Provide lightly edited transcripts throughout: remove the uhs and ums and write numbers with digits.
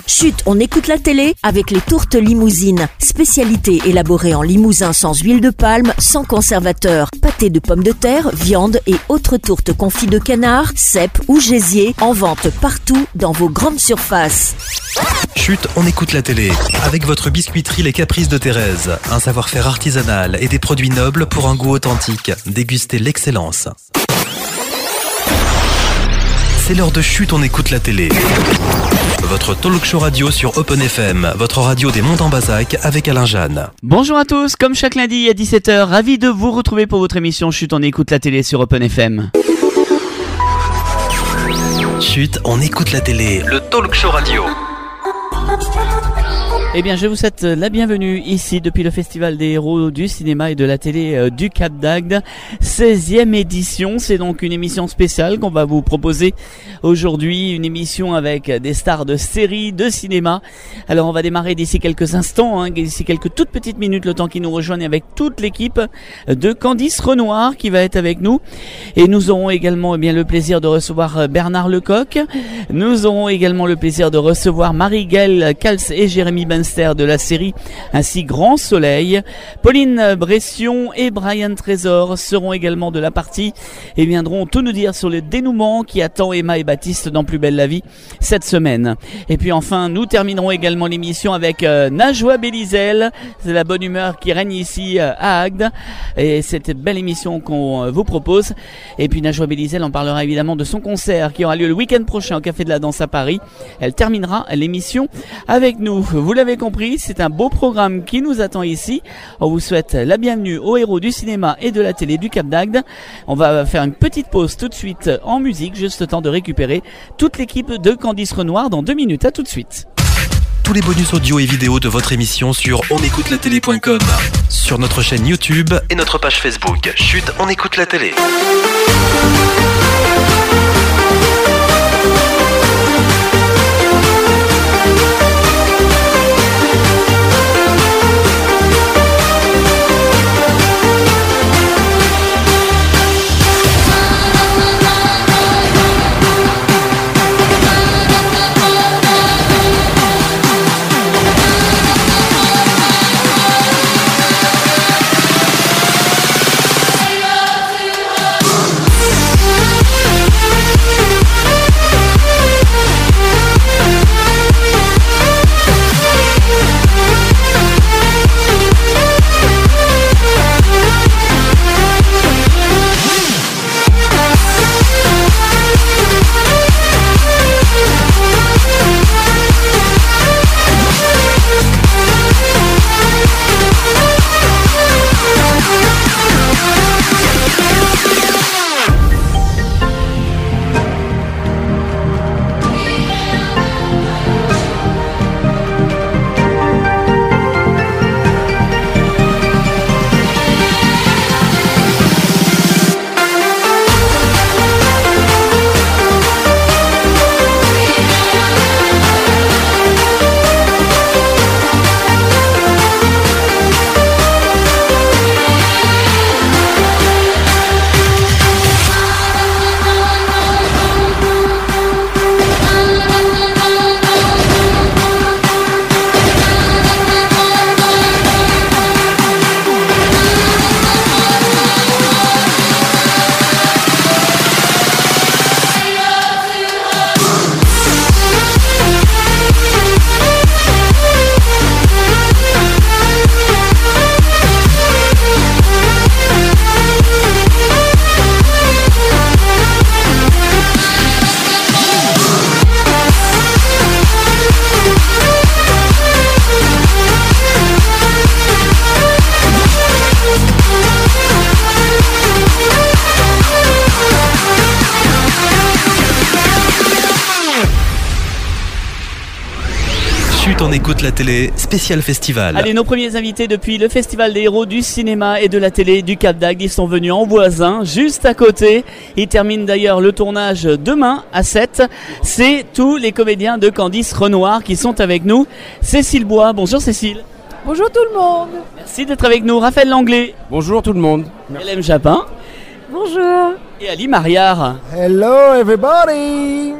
Chut, on écoute la télé avec les tourtes limousines. Spécialité élaborée en limousin sans huile de palme, sans conservateur. Pâté de pommes de terre, viande et autres tourtes confites de canard, cèpes ou gésier. En vente partout dans vos grandes surfaces. Chut, on écoute la télé. Avec votre biscuiterie Les Caprices de Thérèse. Un savoir-faire artisanal et des produits nobles pour un goût authentique. Dégustez l'excellence. C'est l'heure de Chut, on écoute la télé. Votre talk show radio sur Open FM, votre radio des Monts en Bazac avec Alain Jeanne. Bonjour à tous, comme chaque lundi à 17h, ravi de vous retrouver pour votre émission Chut, on écoute la télé sur Open FM. Chut, on écoute la télé, le talk show radio. Eh bien, je vous souhaite la bienvenue ici depuis le Festival des héros du cinéma et de la télé du Cap d'Agde, 16e édition. C'est donc une émission spéciale qu'on va vous proposer aujourd'hui, une émission avec des stars de séries, de cinéma. Alors, on va démarrer d'ici quelques instants, d'ici quelques toutes petites minutes, le temps qu'ils nous rejoignent avec toute l'équipe de Candice Renoir qui va être avec nous. Et nous aurons également le plaisir de recevoir Bernard Lecoq. Nous aurons également le plaisir de recevoir Marie-Gaëlle Cals et Jérémy Benster de la série ainsi Grand Soleil. Pauline Bression et Brian Trésor seront également de la partie et viendront tout nous dire sur le dénouement qui attend Emma et Baptiste dans Plus belle la vie cette semaine. Et puis enfin, nous terminerons également l'émission avec Najwa Bélizel. C'est la bonne humeur qui règne ici à Agde et cette belle émission qu'on vous propose. Et puis Najwa Bélizel en parlera évidemment de son concert qui aura lieu le week-end prochain au Café de la Danse à Paris. Elle terminera l'émission avec nous. Vous l'avez compris, c'est un beau programme qui nous attend ici. On vous souhaite la bienvenue aux héros du cinéma et de la télé du Cap d'Agde. On va faire une petite pause tout de suite en musique, juste le temps de récupérer toute l'équipe de Candice Renoir dans 2 minutes. À tout de suite. Tous les bonus audio et vidéo de votre émission sur onécoutelatélé.com, sur notre chaîne YouTube et notre page Facebook. Chut, on écoute la télé. On écoute la télé, spécial festival. Allez, nos premiers invités depuis le Festival des héros du cinéma et de la télé du Cap d'Agde, ils sont venus en voisin, juste à côté. Ils terminent d'ailleurs le tournage demain à 7. C'est tous les comédiens de Candice Renoir qui sont avec nous. Cécile Bois, bonjour Cécile. Bonjour tout le monde. Merci d'être avec nous. Raphaël Langlais. Bonjour tout le monde. Hélène Japin. Bonjour. Et Ali Mariard. Hello everybody.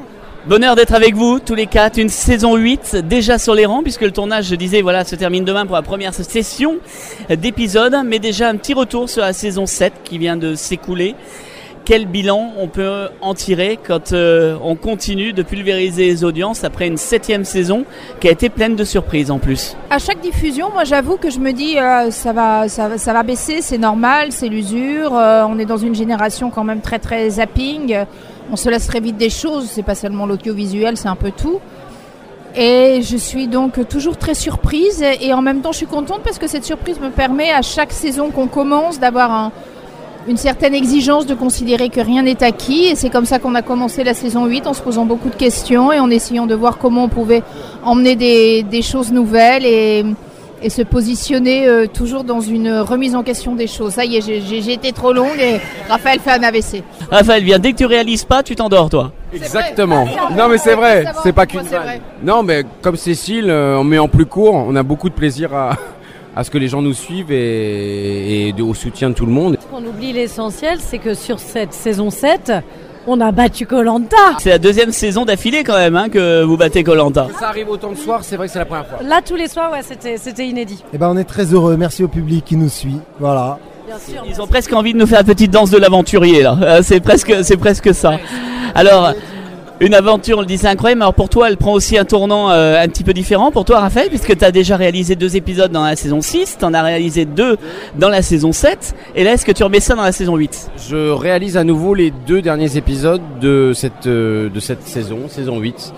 Bonheur d'être avec vous, tous les quatre, une saison 8 déjà sur les rangs, puisque le tournage, je disais, voilà, se termine demain pour la première session d'épisodes, mais déjà un petit retour sur la saison 7 qui vient de s'écouler. Quel bilan on peut en tirer quand on continue de pulvériser les audiences après une 7e saison qui a été pleine de surprises en plus? À chaque diffusion, moi j'avoue que je me dis ça va baisser, c'est normal, c'est l'usure, on est dans une génération quand même très très zapping, on se laisse très vite des choses, c'est pas seulement l'audiovisuel, c'est un peu tout. Et je suis donc toujours très surprise et en même temps je suis contente parce que cette surprise me permet à chaque saison qu'on commence d'avoir une certaine exigence de considérer que rien n'est acquis, et c'est comme ça qu'on a commencé la saison 8 en se posant beaucoup de questions et en essayant de voir comment on pouvait emmener des choses nouvelles et se positionner toujours dans une remise en question des choses. Ça y est, j'ai été trop longue et Raphaël fait un AVC. Raphaël, bien, dès que tu réalises pas, tu t'endors toi. Exactement. Non mais c'est vrai, c'est pas qu'une vanne. Non mais comme Cécile, mais en plus court, on a beaucoup de plaisir à ce que les gens nous suivent et au soutien de tout le monde. On oublie l'essentiel, c'est que sur cette saison 7, on a battu Koh-Lanta. C'est la 2e saison d'affilée quand même que vous battez Koh-Lanta. Ça arrive autant de soirs, c'est vrai que c'est la première fois. Là, tous les soirs, ouais, c'était inédit. Eh ben, on est très heureux, merci au public qui nous suit, voilà. Bien sûr. Ils ont presque envie de nous faire la petite danse de l'aventurier là, c'est presque ça. Alors... Une aventure, on le disait, incroyable. Alors pour toi, elle prend aussi un tournant un petit peu différent. Pour toi, Raphaël, puisque tu as déjà réalisé 2 épisodes dans la saison 6, tu en as réalisé 2 dans la saison 7. Et là, est-ce que tu remets ça dans la saison 8 ? Je réalise à nouveau les 2 derniers épisodes de cette saison 8.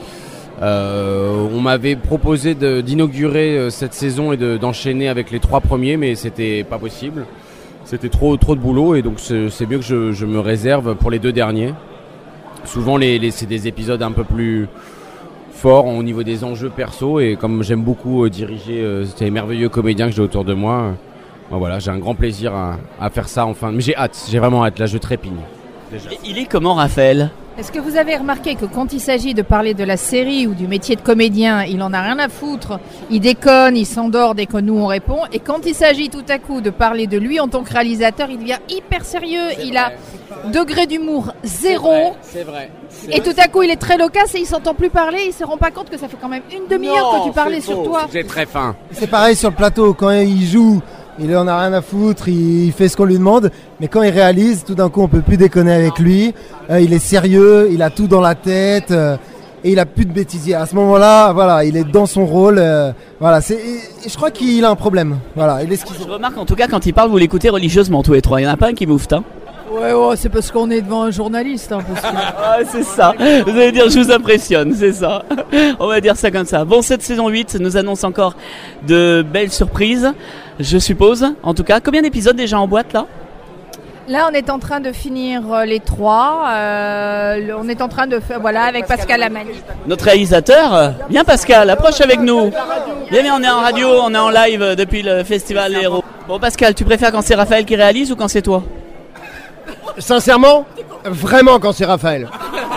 On m'avait proposé d'inaugurer cette saison et d'enchaîner avec les 3 premiers, mais c'était pas possible. C'était trop de boulot et donc c'est mieux que je me réserve pour les 2 derniers. Souvent, c'est des épisodes un peu plus forts au niveau des enjeux perso. Et comme j'aime beaucoup diriger ces merveilleux comédiens que j'ai autour de moi, voilà, j'ai un grand plaisir à faire ça enfin. Mais j'ai vraiment hâte. Là, je trépigne. Déjà. Il est comment, Raphaël ? Est-ce que vous avez remarqué que quand il s'agit de parler de la série ou du métier de comédien, il en a rien à foutre, il déconne, il s'endort dès que nous on répond, et quand il s'agit tout à coup de parler de lui en tant que réalisateur, il devient hyper sérieux, a degré d'humour 0, c'est vrai. Et tout à coup il est très loquace et il s'entend plus parler, il se rend pas compte que ça fait quand même une demi-heure que tu parlais sur toi. C'est très fin. C'est pareil sur le plateau, quand il joue, il en a rien à foutre, il fait ce qu'on lui demande, mais quand il réalise, tout d'un coup on peut plus déconner avec lui, il est sérieux, il a tout dans la tête, et il a plus de bêtisier. À ce moment-là, voilà, il est dans son rôle, voilà, je crois qu'il a un problème, voilà, il est schizo. Je remarque en tout cas quand il parle, vous l'écoutez religieusement tous les 3, il n'y en a pas un qui moufte, hein. Ouais, c'est parce qu'on est devant un journaliste, hein, parce que... Ah, c'est ça, vous allez dire je vous impressionne, c'est ça. On va dire ça comme ça. Bon, cette saison 8 nous annonce encore de belles surprises, je suppose. En tout cas, combien d'épisodes déjà en boîte là ? Là, on est en train de finir les 3. On est en train de faire, voilà, avec Pascal Lamani. Notre réalisateur, viens Pascal, approche avec nous. Viens, on est en radio, on est en live depuis le Festival des Héros. Bon Pascal, tu préfères quand c'est Raphaël qui réalise ou quand c'est toi ? Sincèrement, vraiment quand c'est Raphaël.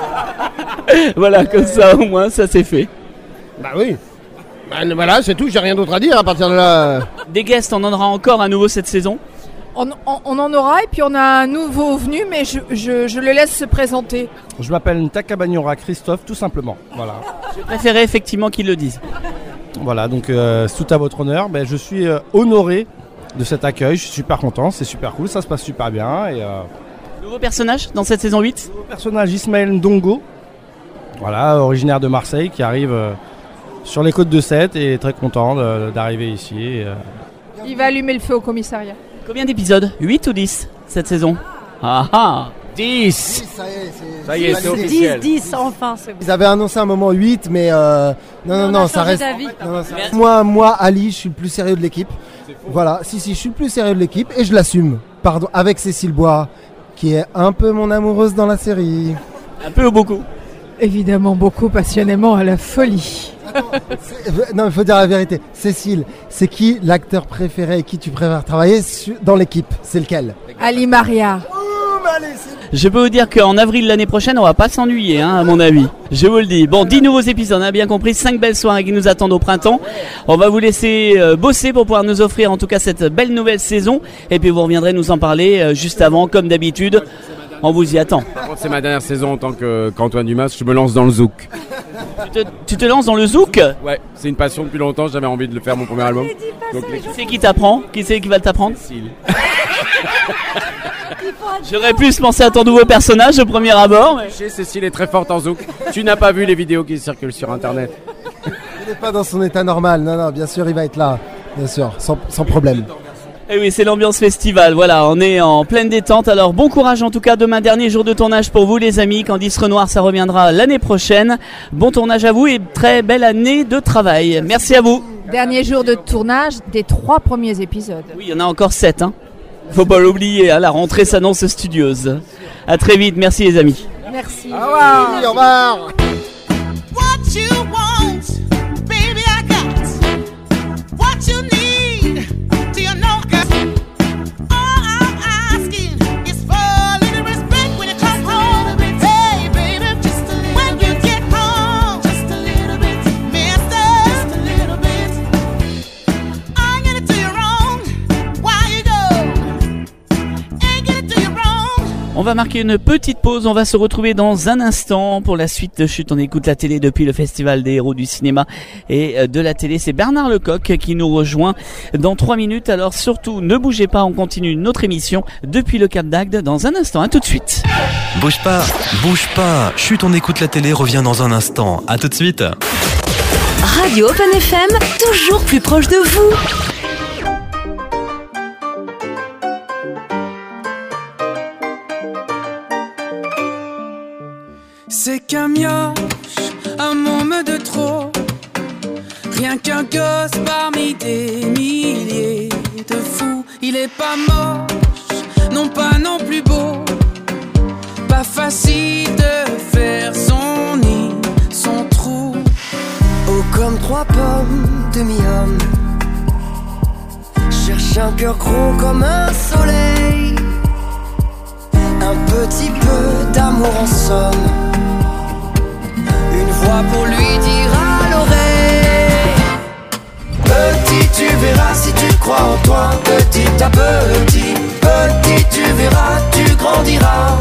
Voilà, comme ça au moins, ça c'est fait. Bah oui. Voilà, c'est tout, j'ai rien d'autre à dire à partir de là. Des guests, on en aura encore à nouveau cette saison ? On en aura, et puis on a un nouveau venu, mais je le laisse se présenter. Je m'appelle Ntaka Banyora Christophe, tout simplement. Voilà. Je préférais effectivement qu'ils le disent. Voilà, donc tout à votre honneur. Je suis honoré de cet accueil, je suis super content, c'est super cool, ça se passe super bien. Et, nouveau personnage dans cette saison 8 ? Nouveau personnage, Ismaël Ndongo, voilà, originaire de Marseille, qui arrive sur les côtes de Sète et très content d'arriver ici. Il va allumer le feu au commissariat. Combien d'épisodes ? 8 ou 10 cette saison ? 10. Ça y est, c'est officiel. 10, enfin. Ils avaient annoncé un moment 8, mais non, ça reste... Non, Moi, Ali, je suis le plus sérieux de l'équipe. Voilà, si, je suis le plus sérieux de l'équipe et je l'assume. Pardon, avec Cécile Bois, qui est un peu mon amoureuse dans la série. Un peu ou beaucoup ? Évidemment, beaucoup, passionnément, à la folie. Non, il faut dire la vérité. Cécile, c'est qui l'acteur préféré et qui tu préfères travailler dans l'équipe ? C'est lequel ? Ali Maria. Je peux vous dire qu'en avril l'année prochaine, on va pas s'ennuyer, à mon avis. Je vous le dis. Bon, 10 nouveaux épisodes, on a bien compris, 5 belles soirées qui nous attendent au printemps. On va vous laisser bosser pour pouvoir nous offrir en tout cas cette belle nouvelle saison. Et puis vous reviendrez nous en parler juste avant, comme d'habitude. On vous y attend. Par contre, c'est ma dernière saison en tant qu'Antoine Dumas. Je me lance dans le zouk. Tu te lances dans le zouk? Ouais, c'est une passion depuis longtemps. J'avais envie de le faire mon premier album. Donc, C'est qui t'apprend? Qui c'est qui va t'apprendre? J'aurais plus pensé à ton nouveau personnage au premier abord. Mais... Cécile est très forte en zouk. Tu n'as pas vu les vidéos qui circulent sur internet. Il n'est pas dans son état normal. Non, bien sûr, il va être là. Bien sûr, sans problème. Et oui, c'est l'ambiance festival. Voilà, on est en pleine détente. Alors, bon courage en tout cas. Demain, dernier jour de tournage pour vous, les amis. Candice Renoir, ça reviendra l'année prochaine. Bon tournage à vous et très belle année de travail. Merci à vous. Dernier jour de tournage des 3 premiers épisodes. Oui, il y en a encore 7. Faut pas l'oublier, la rentrée s'annonce studieuse. À très vite, merci les amis. Merci. Au revoir. Au revoir. What you want, baby, I got. What you need, do you know? 'Cause all I'm asking is for a little respect when it comes home. Hey, baby, just a little when you get home, just a little bit, mister, just a little bit. I ain't gonna do you wrong, why you go? Ain't gonna do you wrong. On va marquer une petite pause, on va se retrouver dans un instant pour la suite de Chut, on écoute la télé depuis le Festival des héros du cinéma et de la télé. C'est Bernard Lecoq qui nous rejoint dans 3 minutes, alors surtout ne bougez pas, on continue notre émission depuis le Cap d'Agde dans un instant, à tout de suite. Bouge pas. Chut, on écoute la télé revient dans un instant. À tout de suite. Radio Open FM, toujours plus proche de vous. C'est qu'un mioche, un môme de trop. Rien qu'un gosse parmi des milliers de fous. Il est pas moche, non pas non plus beau. Pas facile de faire son nid, son trou. Haut comme 3 pommes, demi-homme. Cherche un cœur gros comme un soleil. Un petit peu d'amour en somme. Une voix pour lui dire à l'oreille. Petit, tu verras si tu crois en toi. Petit à petit, petit, tu verras, tu grandiras.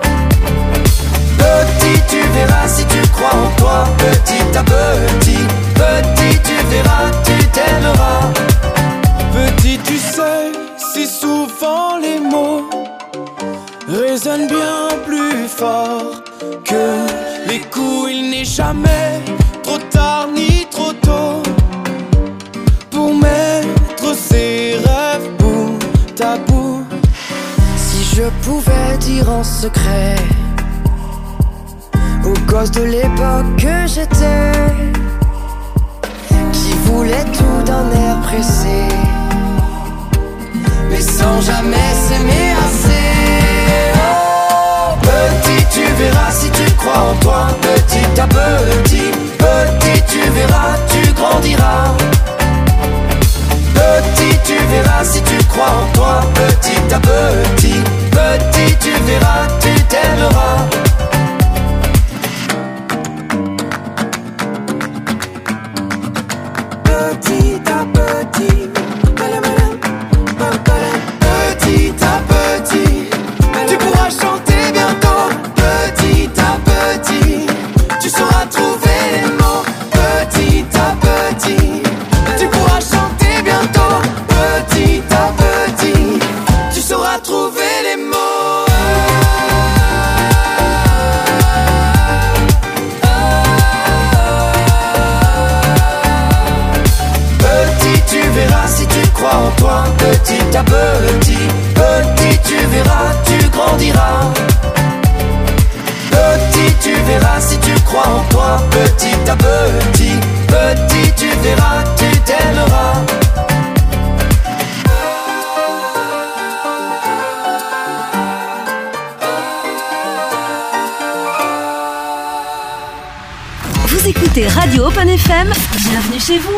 Petit, tu verras si tu crois en toi. Petit à petit, petit, tu verras, tu t'aimeras. Petit, tu sais, si souvent les mots résonnent bien plus fort que les coups. Il n'est jamais trop tard ni trop tôt pour mettre ses rêves bout à bout. Si je pouvais dire en secret aux gosses de l'époque que j'étais, qui voulait tout d'un air pressé, mais sans jamais s'aimer assez. Oh, petit, tu verras si tu crois en toi. Petit à petit, petit, tu verras, tu grandiras. Petit, tu verras si tu crois en toi. Petit à petit, petit, tu verras, tu t'aimeras. Petit à petit, petit à petit, tu pourras chanter bientôt. Petit à petit, tu sauras trouver les mots. Petit à petit, tu pourras chanter bientôt. Petit à petit, tu sauras trouver les mots. Petit, tu verras si tu crois en toi. Petit à petit, petit, tu verras, tu grandiras. Petit, tu verras si tu crois en toi. Petit à petit, petit, tu verras, tu t'aimeras. Vous écoutez Radio Open FM, bienvenue chez vous.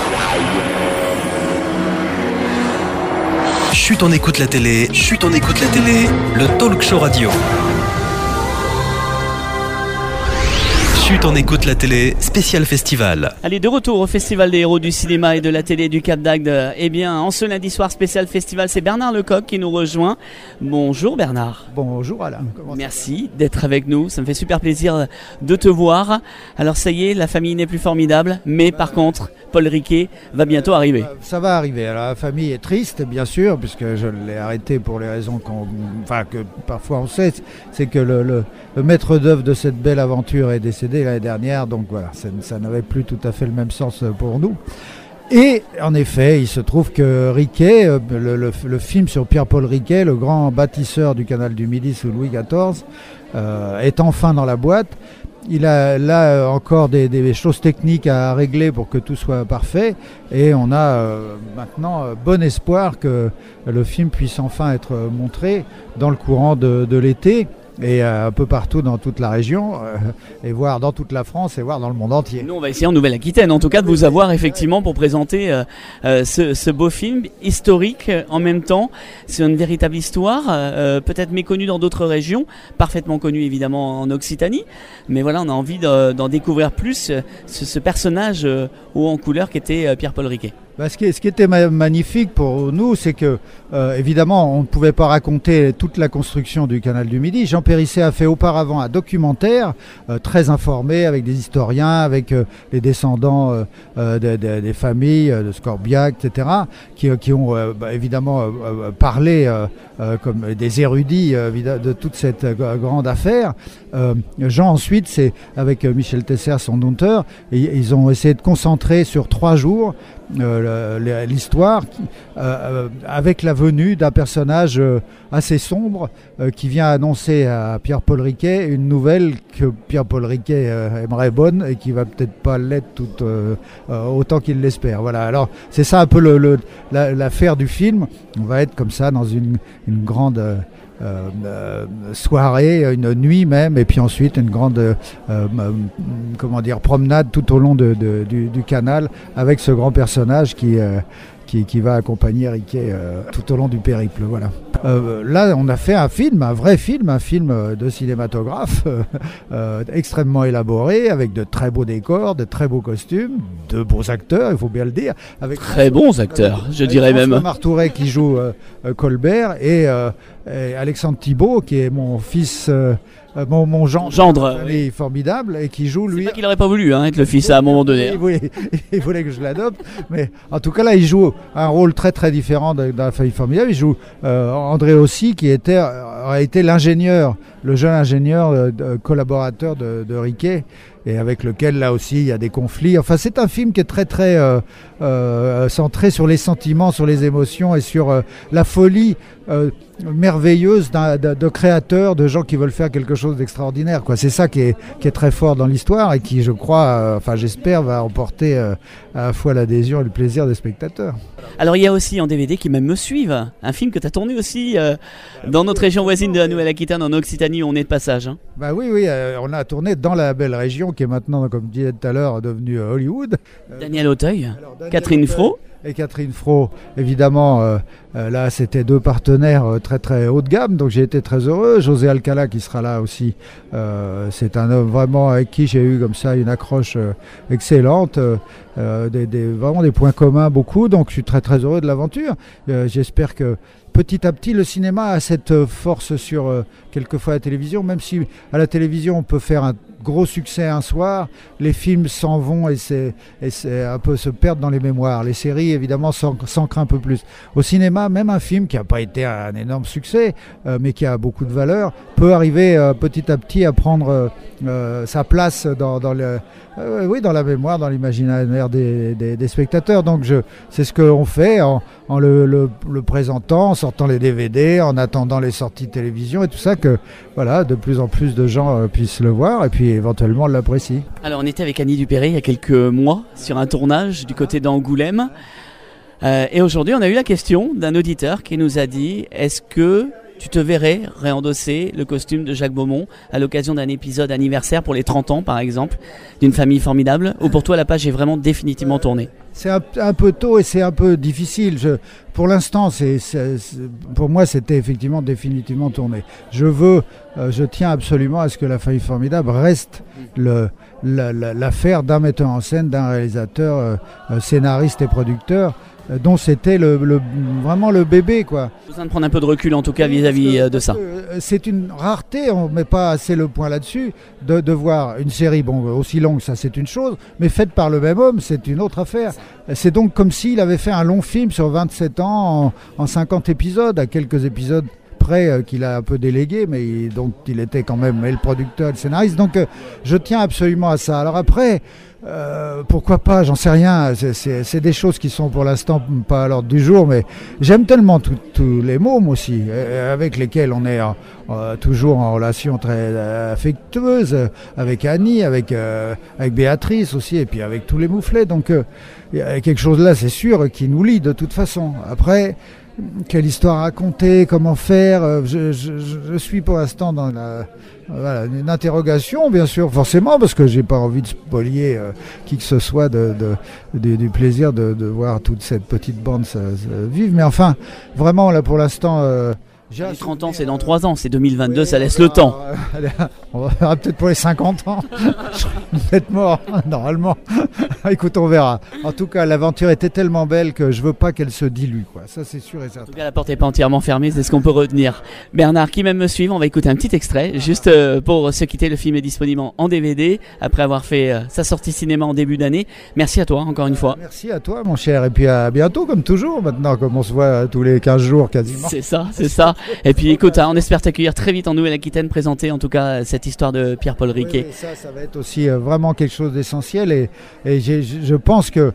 Chut, on écoute la télé. Chut, on écoute la télé. Le talk show radio. Chut, on écoute la télé, spécial festival. Allez, de retour au Festival des héros du cinéma et de la télé du Cap d'Agde. Eh bien, en ce lundi soir spécial festival, c'est Bernard Lecoq qui nous rejoint. Bonjour Bernard. Bonjour Alain. Merci d'être avec nous, ça me fait super plaisir de te voir. Alors ça y est, la famille n'est plus formidable, mais par contre, Paul Riquet va bientôt arriver. Ça va arriver. Alors la famille est triste, bien sûr, puisque je l'ai arrêté pour les raisons que parfois on sait. C'est que le maître d'œuvre de cette belle aventure est décédé l'année dernière, donc voilà, ça n'avait plus tout à fait le même sens pour nous. Et en effet, il se trouve que Riquet, le film sur Pierre-Paul Riquet, le grand bâtisseur du canal du Midi sous Louis XIV, est enfin dans la boîte. Il a là encore des choses techniques à régler pour que tout soit parfait, et on a maintenant bon espoir que le film puisse enfin être montré dans le courant de l'été, et un peu partout dans toute la région, et voir dans toute la France et voir dans le monde entier. Nous on va essayer en Nouvelle-Aquitaine en tout cas de vous avoir effectivement pour présenter ce beau film historique en même temps. C'est une véritable histoire, peut-être méconnue dans d'autres régions, parfaitement connue évidemment en Occitanie, mais voilà, on a envie d'en découvrir plus ce personnage haut en couleur qui était Pierre-Paul Riquet. Ce qui était magnifique pour nous, c'est que, évidemment, on ne pouvait pas raconter toute la construction du canal du Midi. Jean Périsset a fait auparavant un documentaire très informé, avec des historiens, avec les descendants des familles de Scorbiac, etc., qui ont évidemment parlé comme des érudits de toute cette grande affaire. Jean, ensuite, c'est avec Michel Tesser, son auteur, ils ont essayé de concentrer sur 3 jours l'histoire avec la venue d'un personnage assez sombre qui vient annoncer à Pierre-Paul Riquet une nouvelle que Pierre-Paul Riquet aimerait bonne et qui va peut-être pas l'être autant qu'il l'espère. Voilà, alors c'est ça un peu l'affaire du film. On va être comme ça dans une grande soirée, une nuit même, et puis ensuite une grande promenade tout au long du canal avec ce grand personnage qui va accompagner Riquet tout au long du périple. Voilà. Là, on a fait un vrai film de cinématographe extrêmement élaboré, avec de très beaux décors, de très beaux costumes, de beaux acteurs, il faut bien le dire. Avec très bons acteurs, je dirais même. François Martouret qui joue Colbert, et Alexandre Thibault qui est mon fils, mon gendre, formidable, et qui joue lui. C'est pas qu'il aurait pas voulu être le fils à un moment donné. Il voulait que je l'adopte, mais en tout cas là il joue un rôle très très différent d'un famille formidable. Il joue André aussi, qui a été l'ingénieur, le jeune ingénieur collaborateur de Riquet, et avec lequel là aussi il y a des conflits. Enfin, c'est un film qui est très très centré sur les sentiments, sur les émotions et sur la folie merveilleuse de créateurs, de gens qui veulent faire quelque chose d'extraordinaire, quoi. C'est ça qui est très fort dans l'histoire, et qui, je crois, j'espère, va emporter à la fois l'adhésion et le plaisir des spectateurs. Alors il y a aussi en DVD qui même me suivent, un film que tu as tourné aussi dans notre région voisine de la Nouvelle-Aquitaine, en Occitanie, où on est de passage. Oui, on a tourné dans la belle région qui est maintenant, comme je disais tout à l'heure, devenue Hollywood. Daniel Auteuil, Catherine Fro. Et Catherine Fro, évidemment, là c'était 2 partenaires très très haut de gamme, donc j'ai été très heureux. José Alcala qui sera là aussi, c'est un homme vraiment avec qui j'ai eu comme ça une accroche excellente, vraiment des points communs beaucoup, donc je suis très très heureux de l'aventure. J'espère que petit à petit, le cinéma a cette force sur quelquefois la télévision, même si à la télévision on peut faire un gros succès un soir, les films s'en vont et c'est un peu se perdre dans les mémoires. Les séries évidemment s'ancrent un peu plus. Au cinéma, même un film qui n'a pas été un énorme succès, mais qui a beaucoup de valeur, peut arriver petit à petit à prendre sa place dans la mémoire, dans l'imaginaire des spectateurs. Donc c'est ce qu'on fait en le présentant, en sortant les DVD, en attendant les sorties de télévision et tout ça, que voilà, de plus en plus de gens puissent le voir et puis éventuellement l'apprécient. Alors on était avec Annie Dupéré il y a quelques mois sur un tournage du côté d'Angoulême, et aujourd'hui on a eu la question d'un auditeur qui nous a dit: est-ce que Tu te verrais réendosser le costume de Jacques Beaumont à l'occasion d'un épisode anniversaire pour les 30 ans, par exemple, d'une famille formidable, ou pour toi la page est vraiment définitivement tournée? C'est un peu tôt et c'est un peu difficile. Pour l'instant, pour moi, c'était effectivement définitivement tourné. Je tiens absolument à ce que La Famille Formidable reste l'affaire d'un metteur en scène, d'un réalisateur, scénariste et producteur, dont c'était vraiment le bébé, quoi. Besoin de prendre un peu de recul en tout cas vis-à-vis de ça. C'est une rareté, on ne met pas assez le point là-dessus, de voir une série aussi longue, ça c'est une chose, mais faite par le même homme, c'est une autre affaire. C'est donc comme s'il avait fait un long film sur 27 ans en 50 épisodes, à quelques épisodes près qu'il a un peu délégué, mais donc il était quand même le producteur, le scénariste. Donc je tiens absolument à ça. Alors après, pourquoi pas, j'en sais rien, c'est des choses qui sont pour l'instant pas à l'ordre du jour, mais j'aime tellement tous les mômes aussi, avec lesquels on est toujours en relation très affectueuse, avec Annie, avec Béatrice aussi, et puis avec tous les mouflets, donc il y a quelque chose là, c'est sûr, qui nous lie de toute façon. Après, quelle histoire raconter, comment faire, je suis pour l'instant dans une interrogation, bien sûr, forcément, parce que j'ai pas envie de spolier qui que ce soit du plaisir de voir toute cette petite bande vivre. Mais enfin, vraiment, là, pour l'instant... les 30 ans, c'est dans 3 ans, c'est 2022, ça laisse le temps. On verra peut-être pour les 50 ans. Je serai peut-être mort, normalement. Écoute, on verra. En tout cas, l'aventure était tellement belle que je veux pas qu'elle se dilue, quoi. Ça, c'est sûr et certain. En tout cas, la porte n'est pas entièrement fermée, c'est ce qu'on peut retenir. Bernard, qui même me suivre, on va écouter un petit extrait. Juste pour se quitter, le film est disponible en DVD, après avoir fait sa sortie cinéma en début d'année. Merci à toi, encore une fois. Merci à toi, mon cher. Et puis à bientôt, comme toujours, maintenant, comme on se voit tous les 15 jours, quasiment. C'est ça, c'est ça. Et puis écoute, on espère t'accueillir très vite en Nouvelle-Aquitaine, présenter en tout cas cette histoire de Pierre-Paul Riquet. Oui, ça va être aussi vraiment quelque chose d'essentiel et je pense que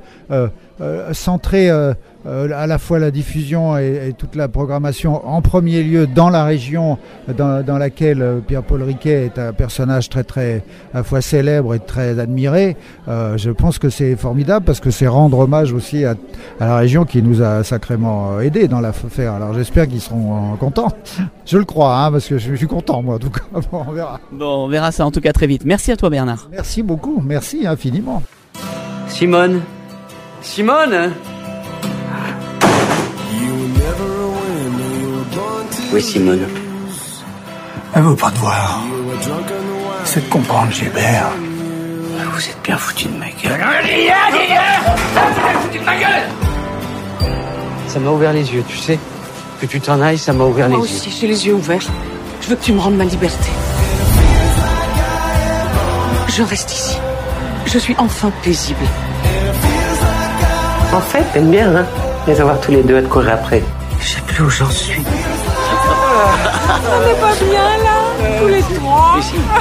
centrer à la fois la diffusion et toute la programmation en premier lieu dans la région dans laquelle Pierre-Paul Riquet est un personnage très très à la fois célèbre et très admiré, je pense que c'est formidable parce que c'est rendre hommage aussi à la région qui nous a sacrément aidés dans l'affaire. Alors j'espère qu'ils seront contents, je le crois, parce que je suis content moi en tout cas. Bon, on verra. Bon, on verra ça en tout cas très vite. Merci à toi Bernard. Merci beaucoup, merci infiniment. Simone. Oui, Simone. Elle veut pas te voir. C'est de comprendre, Gilbert. Vous êtes bien foutu de ma gueule. Ça m'a ouvert les yeux, tu sais. Que tu t'en ailles, ça m'a ouvert les yeux. Moi aussi, j'ai les yeux ouverts. Je veux que tu me rendes ma liberté. Je reste ici. Je suis enfin paisible. En fait, t'aimes bien, hein, les avoir tous les deux à te courir après. Je sais plus où j'en suis. On n'est pas bien là, tous les trois.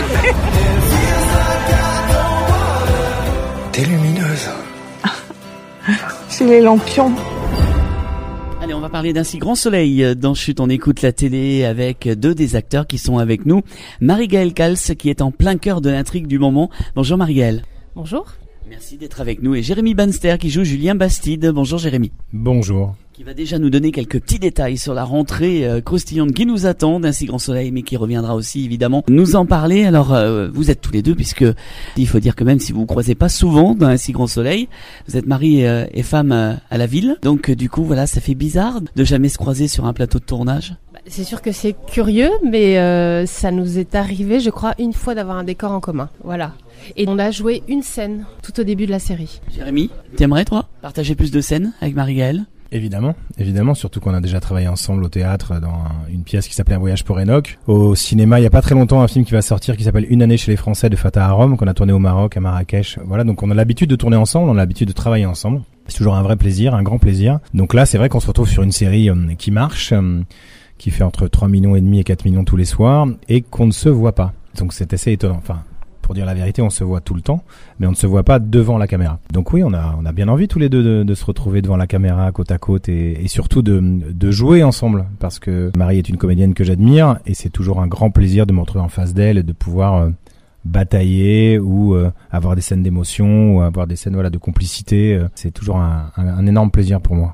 T'es lumineuse. C'est les lampions. Allez, on va parler d'un si grand soleil. Dans Chute, on écoute la télé avec deux des acteurs qui sont avec nous. Marie-Gaëlle Cals, qui est en plein cœur de l'intrigue du moment. Bonjour Marie-Gaëlle. Bonjour. Merci d'être avec nous. Et Jérémy Banster qui joue Julien Bastide. Bonjour Jérémy. Bonjour. Qui va déjà nous donner quelques petits détails sur la rentrée croustillante qui nous attend d'un si grand soleil, mais qui reviendra aussi évidemment nous en parler. Alors vous êtes tous les deux, puisque il faut dire que même si vous vous croisez pas souvent dans un si grand soleil, vous êtes mari et femme à la ville. Donc du coup voilà, ça fait bizarre de jamais se croiser sur un plateau de tournage. C'est sûr que c'est curieux, mais ça nous est arrivé, je crois, une fois d'avoir un décor en commun. Voilà. Et on a joué une scène tout au début de la série. Jérémy, t'aimerais toi partager plus de scènes avec Marie-Gaëlle ? Évidemment, surtout qu'on a déjà travaillé ensemble au théâtre dans une pièce qui s'appelait Un voyage pour Enoch. Au cinéma, il y a pas très longtemps, un film qui va sortir qui s'appelle Une année chez les Français de Fatah Arom, qu'on a tourné au Maroc, à Marrakech. Voilà, donc on a l'habitude de tourner ensemble, on a l'habitude de travailler ensemble. C'est toujours un vrai plaisir, un grand plaisir. Donc là, c'est vrai qu'on se retrouve sur une série qui marche, qui fait entre 3,5 millions et 4 millions tous les soirs, et qu'on ne se voit pas. Donc c'est assez étonnant. Enfin, pour dire la vérité, on se voit tout le temps, mais on ne se voit pas devant la caméra. Donc oui, on a bien envie tous les deux de se retrouver devant la caméra, côte à côte, et surtout de jouer ensemble, parce que Marie est une comédienne que j'admire, et c'est toujours un grand plaisir de me retrouver en face d'elle et de pouvoir batailler ou avoir des scènes d'émotion ou avoir des scènes de complicité. C'est toujours un énorme plaisir pour moi.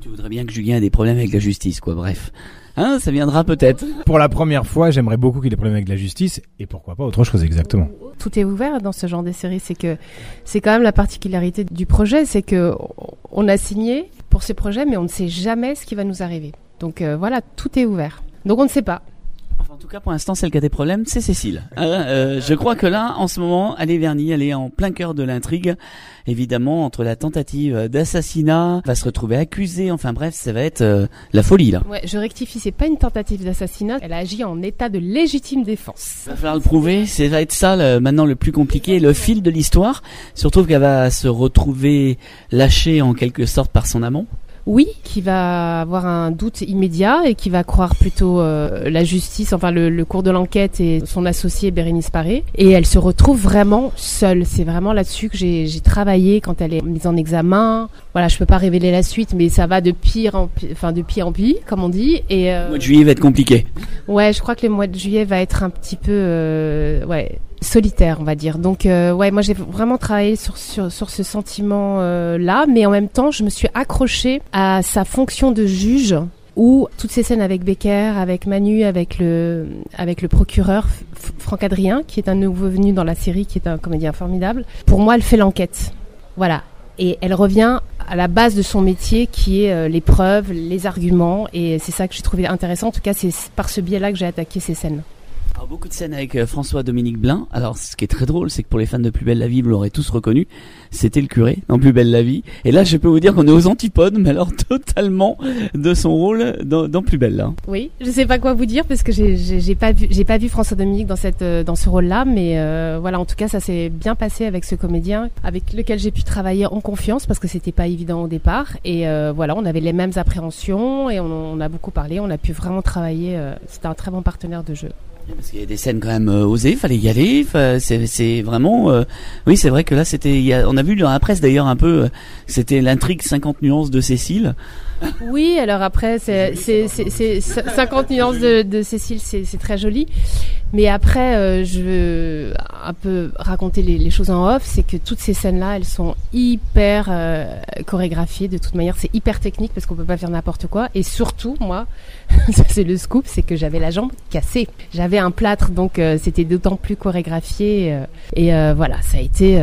Tu voudrais bien que Julien ait des problèmes avec la justice, quoi, bref. Hein, ça viendra peut-être. Pour la première fois, j'aimerais beaucoup qu'il ait des problèmes avec la justice, et pourquoi pas autre chose exactement. Tout est ouvert dans ce genre de série, c'est que c'est quand même la particularité du projet, c'est que on a signé pour ce projet, mais on ne sait jamais ce qui va nous arriver. Donc voilà, tout est ouvert. Donc on ne sait pas. En tout cas, pour l'instant, celle qui a des problèmes, c'est Cécile. Je crois que là, en ce moment, elle est vernie, elle est en plein cœur de l'intrigue. Évidemment, entre la tentative d'assassinat, va se retrouver accusée. Enfin bref, ça va être la folie là. Ouais, je rectifie, c'est pas une tentative d'assassinat. Elle a agi en état de légitime défense. Il va falloir le prouver. Ça va être ça maintenant le plus compliqué, le fil de l'histoire. Surtout qu'elle va se retrouver lâchée en quelque sorte par son amant. Oui, qui va avoir un doute immédiat et qui va croire plutôt la justice, enfin le cours de l'enquête et son associé Bérénice Paré. Et elle se retrouve vraiment seule. C'est vraiment là-dessus que j'ai travaillé quand elle est mise en examen. Voilà, je peux pas révéler la suite, mais ça va de pire en pire, comme on dit. Et le mois de juillet va être compliqué. Ouais, je crois que le mois de juillet va être un petit peu solitaire, on va dire. Donc moi j'ai vraiment travaillé sur ce sentiment là, mais en même temps je me suis accrochée à sa fonction de juge, où toutes ces scènes avec Becker, avec Manu, avec le procureur Franck Adrien, qui est un nouveau venu dans la série, qui est un comédien formidable. Pour moi, elle fait l'enquête. Voilà. Et elle revient à la base de son métier, qui est les preuves, les arguments, et c'est ça que j'ai trouvé intéressant. En tout cas, c'est par ce biais-là que j'ai attaqué ces scènes. Alors, beaucoup de scènes avec François-Dominique Blin. Alors, ce qui est très drôle, c'est que pour les fans de Plus belle la vie, vous l'aurez tous reconnu, c'était le curé dans Plus belle la vie. Et là, je peux vous dire qu'on est aux antipodes, mais alors totalement de son rôle dans Plus belle là. Oui, je sais pas quoi vous dire parce que j'ai pas vu François-Dominique dans ce rôle-là, mais voilà, en tout cas, ça s'est bien passé avec ce comédien avec lequel j'ai pu travailler en confiance parce que c'était pas évident au départ. Et voilà, on avait les mêmes appréhensions et on a beaucoup parlé, on a pu vraiment travailler. C'était un très bon partenaire de jeu. Parce qu'il y a des scènes quand même osées, fallait y aller. C'est vraiment, oui, c'est vrai que là on a vu dans la presse d'ailleurs un peu, c'était l'intrigue 50 nuances de Cécile. Oui, alors après c'est 50 nuances de Cécile, c'est très joli. Mais après, je veux un peu raconter les choses en off, c'est que toutes ces scènes-là, elles sont hyper chorégraphiées. De toute manière, c'est hyper technique parce qu'on peut pas faire n'importe quoi. Et surtout, moi, ça c'est le scoop, c'est que j'avais la jambe cassée. J'avais un plâtre, donc c'était d'autant plus chorégraphié. Voilà, ça a été.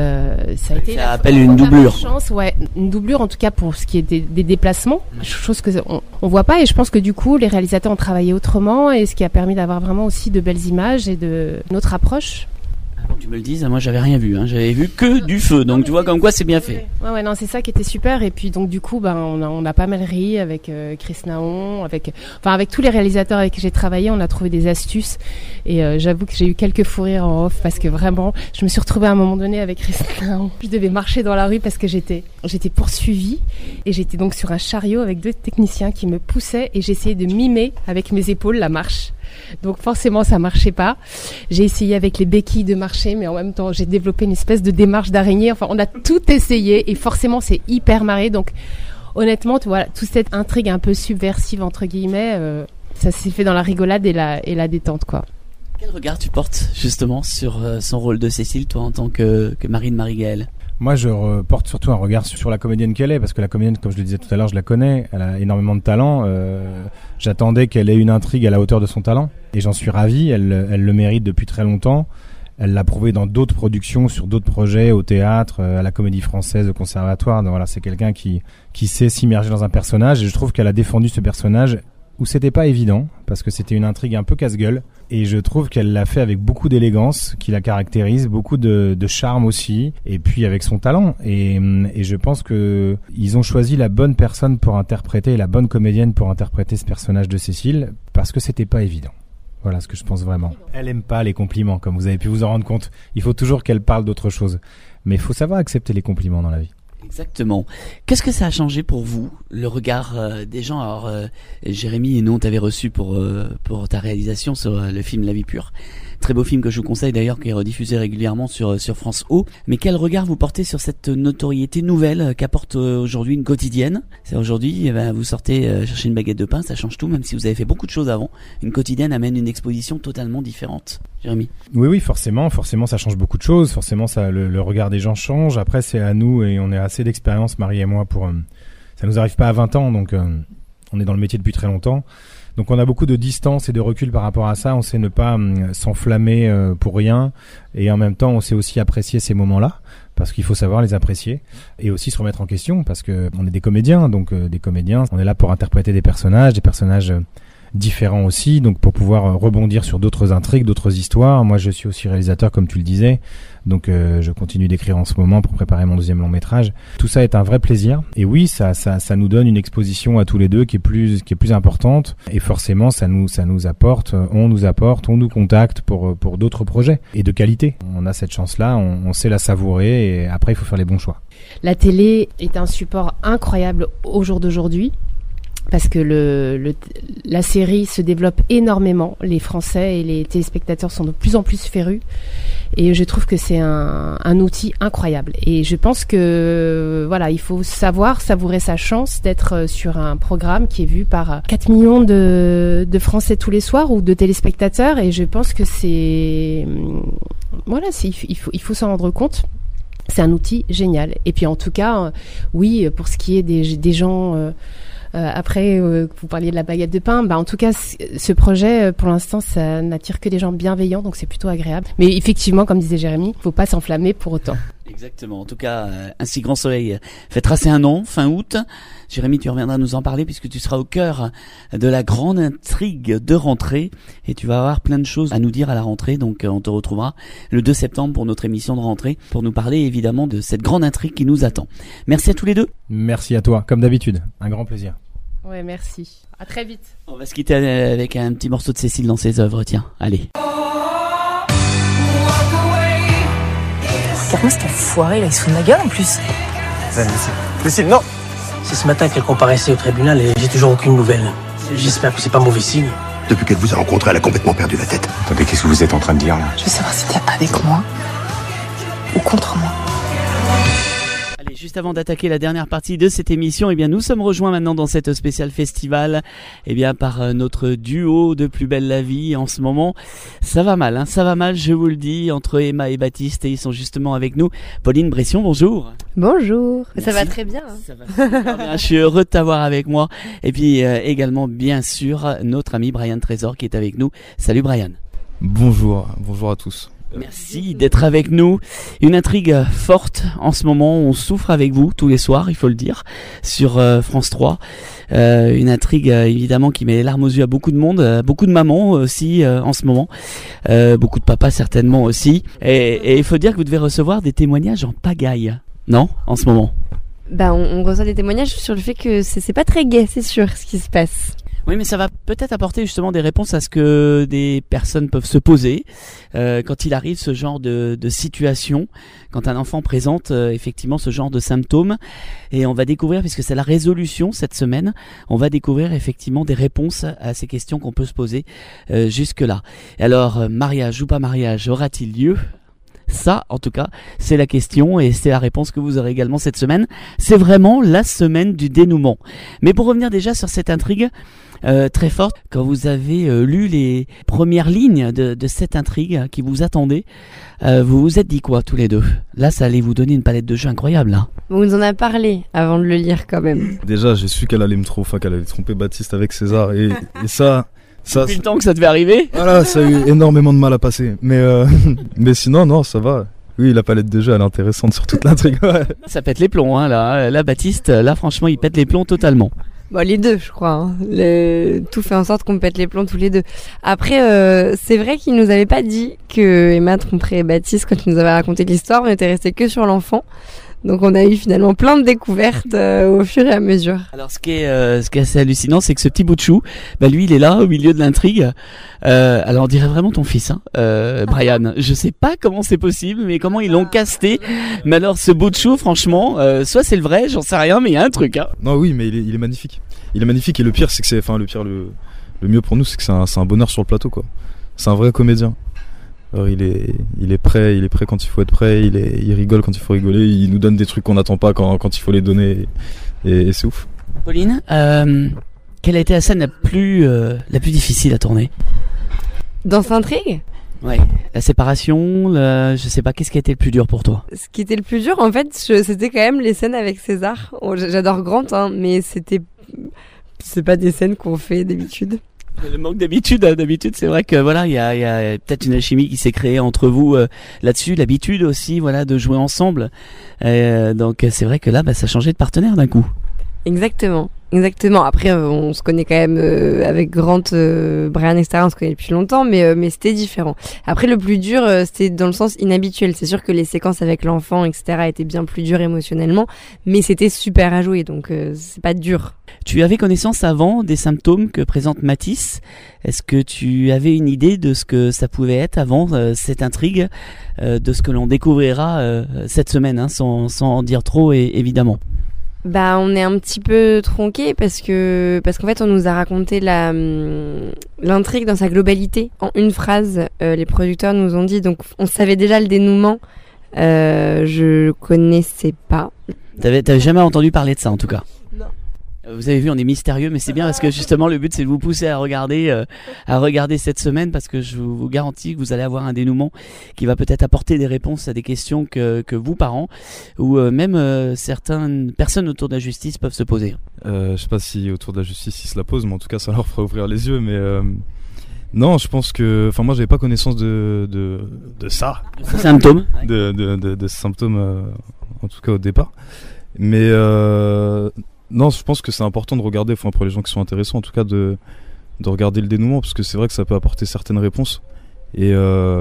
Ça appelle une doublure. Chance, ouais, une doublure en tout cas pour ce qui est des déplacements, chose que on voit pas. Et je pense que du coup, les réalisateurs ont travaillé autrement, et ce qui a permis d'avoir vraiment aussi de belles images et de notre approche. Avant que tu me le dises, moi j'avais rien vu, j'avais vu que du feu, donc tu vois comme quoi c'est bien fait. Ouais, non, c'est ça qui était super. Et puis donc du coup, on a pas mal ri avec Chris Naon, avec tous les réalisateurs avec qui j'ai travaillé, on a trouvé des astuces. Et j'avoue que j'ai eu quelques fous rires en off parce que vraiment, je me suis retrouvée à un moment donné avec Chris Naon. Je devais marcher dans la rue parce que j'étais poursuivie et j'étais donc sur un chariot avec 2 techniciens qui me poussaient et j'essayais de mimer avec mes épaules la marche. Donc forcément ça marchait pas. J'ai essayé avec les béquilles de marcher, mais en même temps j'ai développé une espèce de démarche d'araignée. Enfin, on a tout essayé et forcément c'est hyper marré. Donc honnêtement, voilà, toute cette intrigue un peu subversive entre guillemets, ça s'est fait dans la rigolade et la détente, quoi. Quel regard tu portes justement sur son rôle de Cécile, toi en tant que Marine Marie-Gaëlle? Moi, je porte surtout un regard sur la comédienne qu'elle est, parce que la comédienne, comme je le disais tout à l'heure, je la connais, elle a énormément de talent. J'attendais qu'elle ait une intrigue à la hauteur de son talent, et j'en suis ravi. Elle le mérite depuis très longtemps. Elle l'a prouvé dans d'autres productions, sur d'autres projets, au théâtre, à la Comédie Française, au Conservatoire. Donc voilà, c'est quelqu'un qui sait s'immerger dans un personnage, et je trouve qu'elle a défendu ce personnage où c'était pas évident, parce que c'était une intrigue un peu casse-gueule, et je trouve qu'elle l'a fait avec beaucoup d'élégance, qui la caractérise, beaucoup de charme aussi, et puis avec son talent, et je pense que ils ont choisi la bonne personne pour interpréter, la bonne comédienne pour interpréter ce personnage de Cécile, parce que c'était pas évident. Voilà ce que je pense vraiment. Elle aime pas les compliments, comme vous avez pu vous en rendre compte. Il faut toujours qu'elle parle d'autre chose, mais il faut savoir accepter les compliments dans la vie. Exactement. Qu'est-ce que ça a changé pour vous, le regard des gens? Alors, Jérémy et nous, on t'avait reçu pour ta réalisation sur le film La vie pure. Très beau film que je vous conseille d'ailleurs, qui est rediffusé régulièrement sur France O. Mais quel regard vous portez sur cette notoriété nouvelle qu'apporte aujourd'hui une quotidienne? C'est aujourd'hui, vous sortez chercher une baguette de pain, ça change tout, même si vous avez fait beaucoup de choses avant. Une quotidienne amène une exposition totalement différente. Jérémy? Oui, forcément, ça change beaucoup de choses. Forcément, ça, le regard des gens change. Après, c'est à nous, et on a assez d'expérience, Marie et moi, pour Ça nous arrive pas à 20 ans, donc on est dans le métier depuis très longtemps. Donc on a beaucoup de distance et de recul par rapport à ça. On sait ne pas s'enflammer pour rien. Et en même temps, on sait aussi apprécier ces moments-là, parce qu'il faut savoir les apprécier. Et aussi se remettre en question, parce que on est des comédiens. Donc des comédiens, on est là pour interpréter des personnages différents aussi, donc pour pouvoir rebondir sur d'autres intrigues, d'autres histoires. Moi je suis aussi réalisateur comme tu le disais, donc je continue d'écrire en ce moment pour préparer mon 2e long métrage. Tout ça est un vrai plaisir, et oui, ça nous donne une exposition à tous les deux qui est plus importante, et forcément ça nous apporte, on nous contacte pour d'autres projets, et de qualité. On a cette chance-là, on sait la savourer, et après il faut faire les bons choix. La télé est un support incroyable au jour d'aujourd'hui, parce que la série se développe énormément. Les Français et les téléspectateurs sont de plus en plus férus. Et je trouve que c'est un outil incroyable. Et je pense que, voilà, il faut savourer sa chance d'être sur un programme qui est vu par 4 millions de Français tous les soirs, ou de téléspectateurs. Et je pense que il faut s'en rendre compte. C'est un outil génial. Et puis, en tout cas, oui, pour ce qui est des gens, après, vous parliez de la baguette de pain. En tout cas, ce projet, pour l'instant, ça n'attire que des gens bienveillants, donc c'est plutôt agréable. Mais effectivement, comme disait Jérémy, faut pas s'enflammer pour autant. Exactement. En tout cas, un si grand soleil fait tracer un an, fin août. Jérémy, tu reviendras nous en parler puisque tu seras au cœur de la grande intrigue de rentrée et tu vas avoir plein de choses à nous dire à la rentrée. Donc, on te retrouvera le 2 septembre pour notre émission de rentrée pour nous parler évidemment de cette grande intrigue qui nous attend. Merci à tous les deux. Merci à toi, comme d'habitude. Un grand plaisir. Ouais, merci. À très vite. On va se quitter avec un petit morceau de Cécile dans ses œuvres. Tiens, allez. Regarde-moi cet enfoiré là, il se fout de ma gueule en plus. Lucille, non. C'est ce matin qu'elle comparaissait au tribunal et j'ai toujours aucune nouvelle. J'espère que c'est pas mauvais signe. Depuis qu'elle vous a rencontré, elle a complètement perdu la tête. Attendez, qu'est-ce que vous êtes en train de dire là? Je veux savoir si t'es avec moi ou contre moi. Allez, juste avant d'attaquer la dernière partie de cette émission, nous sommes rejoints maintenant dans cette spéciale festival, par notre duo de Plus belle la vie. En ce moment, ça va mal, je vous le dis, entre Emma et Baptiste, et ils sont justement avec nous. Pauline Bression, bonjour. Bonjour. Merci. Ça va très bien. Ça va super bien. Je suis heureux de t'avoir avec moi. Et puis également, bien sûr, notre ami Brian Trésor qui est avec nous. Salut Brian. Bonjour à tous. Merci d'être avec nous. Une intrigue forte en ce moment. On souffre avec vous tous les soirs, il faut le dire, sur France 3. Une intrigue évidemment qui met les larmes aux yeux à beaucoup de monde, beaucoup de mamans aussi en ce moment, beaucoup de papas certainement aussi. Et il faut dire que vous devez recevoir des témoignages en pagaille, non, en ce moment? On reçoit des témoignages sur le fait que c'est pas très gai, c'est sûr, ce qui se passe. Oui, mais ça va peut-être apporter justement des réponses à ce que des personnes peuvent se poser quand il arrive ce genre de situation, quand un enfant présente effectivement ce genre de symptômes. Et on va découvrir, puisque c'est la résolution cette semaine, on va découvrir effectivement des réponses à ces questions qu'on peut se poser jusque-là. Alors, mariage ou pas mariage, aura-t-il lieu ? Ça, en tout cas, c'est la question et c'est la réponse que vous aurez également cette semaine. C'est vraiment la semaine du dénouement. Mais pour revenir déjà sur cette intrigue très forte, quand vous avez lu les premières lignes de cette intrigue qui vous attendait, vous vous êtes dit quoi tous les deux? Là, ça allait vous donner une palette de jeux incroyable. Hein. On nous en a parlé avant de le lire quand même. Déjà, j'ai su qu'elle allait qu'elle allait tromper Baptiste avec César et ça... Depuis le temps que ça devait arriver. Voilà, ça a eu énormément de mal à passer. Mais sinon, non, ça va. Oui, la palette de jeux, elle est intéressante sur toute l'intrigue. Ouais. Ça pète les plombs, hein, là. Là, Baptiste, là, franchement, il pète les plombs totalement. Les deux, je crois. Hein. Tout fait en sorte qu'on pète les plombs tous les deux. Après, c'est vrai qu'il nous avait pas dit que Emma tromperait Baptiste quand il nous avait raconté l'histoire. On était resté que sur l'enfant. Donc on a eu finalement plein de découvertes au fur et à mesure. Alors ce qui est assez hallucinant, c'est que ce petit bout de chou, lui il est là au milieu de l'intrigue. Alors on dirait vraiment ton fils, hein, Brian. Je sais pas comment c'est possible, mais comment ils l'ont casté. Mais alors ce bout de chou, franchement, soit c'est le vrai, j'en sais rien, mais il y a un truc. Hein. Non, oui, mais il est magnifique. Il est magnifique et le pire, c'est que le mieux pour nous, c'est que c'est un bonheur sur le plateau, quoi. C'est un vrai comédien. Alors il est prêt quand il faut être prêt, il rigole quand il faut rigoler, il nous donne des trucs qu'on n'attend pas quand il faut les donner et c'est ouf. Pauline, quelle a été la scène la plus difficile à tourner? Dans cette intrigue? Ouais. La séparation, je sais pas, qu'est-ce qui a été le plus dur pour toi? Ce qui était le plus dur, en fait, c'était quand même les scènes avec César. J'adore Grant, hein, mais c'est pas des scènes qu'on fait d'habitude. Le manque d'habitude, c'est vrai que voilà, il y a peut-être une alchimie qui s'est créée entre vous là-dessus, l'habitude aussi, voilà, de jouer ensemble. Donc c'est vrai que là, ça changeait de partenaire d'un coup. Exactement. Après, on se connaît quand même avec Grant, Brian, etc. On se connaît depuis longtemps, mais c'était différent. Après, le plus dur, c'était dans le sens inhabituel. C'est sûr que les séquences avec l'enfant, etc., étaient bien plus dures émotionnellement, mais c'était super à jouer, donc c'est pas dur. Tu avais connaissance avant des symptômes que présente Mathis. Est-ce que tu avais une idée de ce que ça pouvait être avant cette intrigue, de ce que l'on découvrira cette semaine, hein, sans en dire trop, évidemment? On est un petit peu tronqué parce qu'en fait on nous a raconté l'intrigue dans sa globalité en une phrase. Les producteurs nous ont dit, donc on savait déjà le dénouement. Je connaissais pas. T'avais jamais entendu parler de ça en tout cas? Non. Vous avez vu, on est mystérieux, mais c'est bien parce que justement le but c'est de vous pousser à regarder cette semaine, parce que je vous garantis que vous allez avoir un dénouement qui va peut-être apporter des réponses à des questions que vous, parents, ou même certaines personnes autour de la justice peuvent se poser. Je sais pas si autour de la justice ils se la posent, mais en tout cas ça leur fera ouvrir les yeux. Mais non, je pense que, moi j'avais pas connaissance de ça, symptômes, de symptômes en tout cas au départ. Mais non, je pense que c'est important de regarder, pour les gens qui sont intéressés en tout cas, de regarder le dénouement, parce que c'est vrai que ça peut apporter certaines réponses et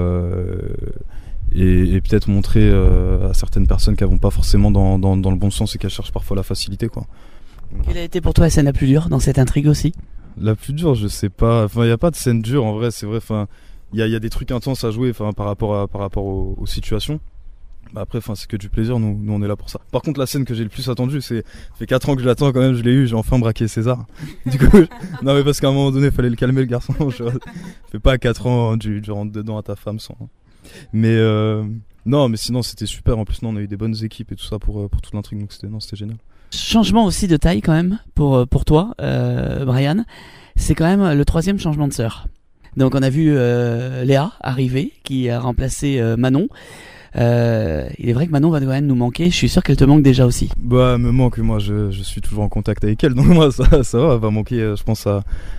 peut-être montrer à certaines personnes qu'elles vont pas forcément dans le bon sens et qu'elles cherchent parfois la facilité, quoi. Quelle a été pour toi la scène la plus dure dans cette intrigue aussi? La plus dure, je sais pas. Il y a pas de scène dure en vrai, c'est vrai. Il y a des trucs intenses à jouer, par rapport aux situations. Après, c'est que du plaisir, nous on est là pour ça. Par contre, la scène que j'ai le plus attendue, ça fait 4 ans que je l'attends quand même, je l'ai eu, j'ai enfin braqué César. Du coup, non mais parce qu'à un moment donné, il fallait le calmer le garçon. Fais pas 4 ans, tu rentres dedans à ta femme sans. Mais non, mais sinon c'était super. En plus, on a eu des bonnes équipes et tout ça pour toute l'intrigue, donc c'était génial. Changement aussi de taille quand même pour toi, Brian. C'est quand même le 3e changement de sœur. Donc on a vu Léa arriver, qui a remplacé Manon. Il est vrai que Manon va quand même nous manquer. Je suis sûr qu'elle te manque déjà aussi. Elle me manque. Moi, je suis toujours en contact avec elle. Donc moi, ça va. Elle va manquer, je pense,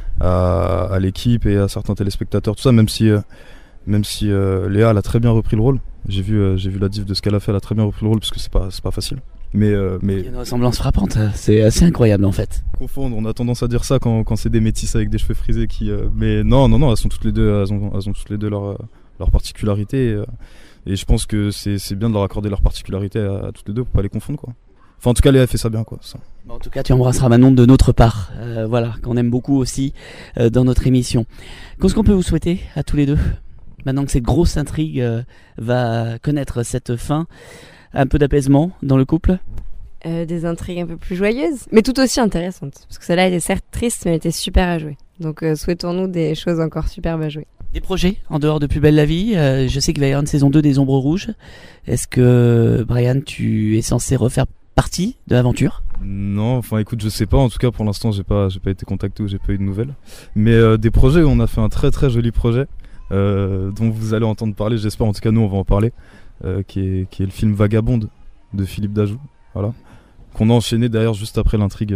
à l'équipe et à certains téléspectateurs. Tout ça, même si Léa, elle a très bien repris le rôle. J'ai vu la diff de ce qu'elle a fait. Elle a très bien repris le rôle parce que c'est pas facile. Mais il y a une ressemblance frappante. C'est assez incroyable en fait. Confondre, on a tendance à dire ça quand c'est des métisses avec des cheveux frisés mais non, elles sont toutes les deux. Elles ont toutes les deux leur particularité. Et je pense que c'est bien de leur accorder leur particularité à toutes les deux pour pas les confondre, quoi. En tout cas, Léa fait ça bien, quoi. Ça. En tout cas, tu embrasseras Manon de notre part, voilà, qu'on aime beaucoup aussi dans notre émission. Qu'est-ce qu'on peut vous souhaiter à tous les deux, maintenant que cette grosse intrigue va connaître cette fin? Un peu d'apaisement dans le couple? Des intrigues un peu plus joyeuses, mais tout aussi intéressantes, parce que celle-là était certes triste, mais elle était super à jouer. Donc souhaitons-nous des choses encore superbes à jouer. Des projets en dehors de Plus belle la vie? Je sais qu'il va y avoir une saison 2 des Ombres Rouges. Est-ce que, Brian, tu es censé refaire partie de l'aventure? Non, écoute, je sais pas. En tout cas, pour l'instant, j'ai pas été contacté ou j'ai pas eu de nouvelles. Mais des projets, on a fait un très très joli projet dont vous allez entendre parler. J'espère. En tout cas, nous, on va en parler. Qui est le film Vagabonde de Philippe Dajou. Voilà. Qu'on a enchaîné d'ailleurs juste après l'intrigue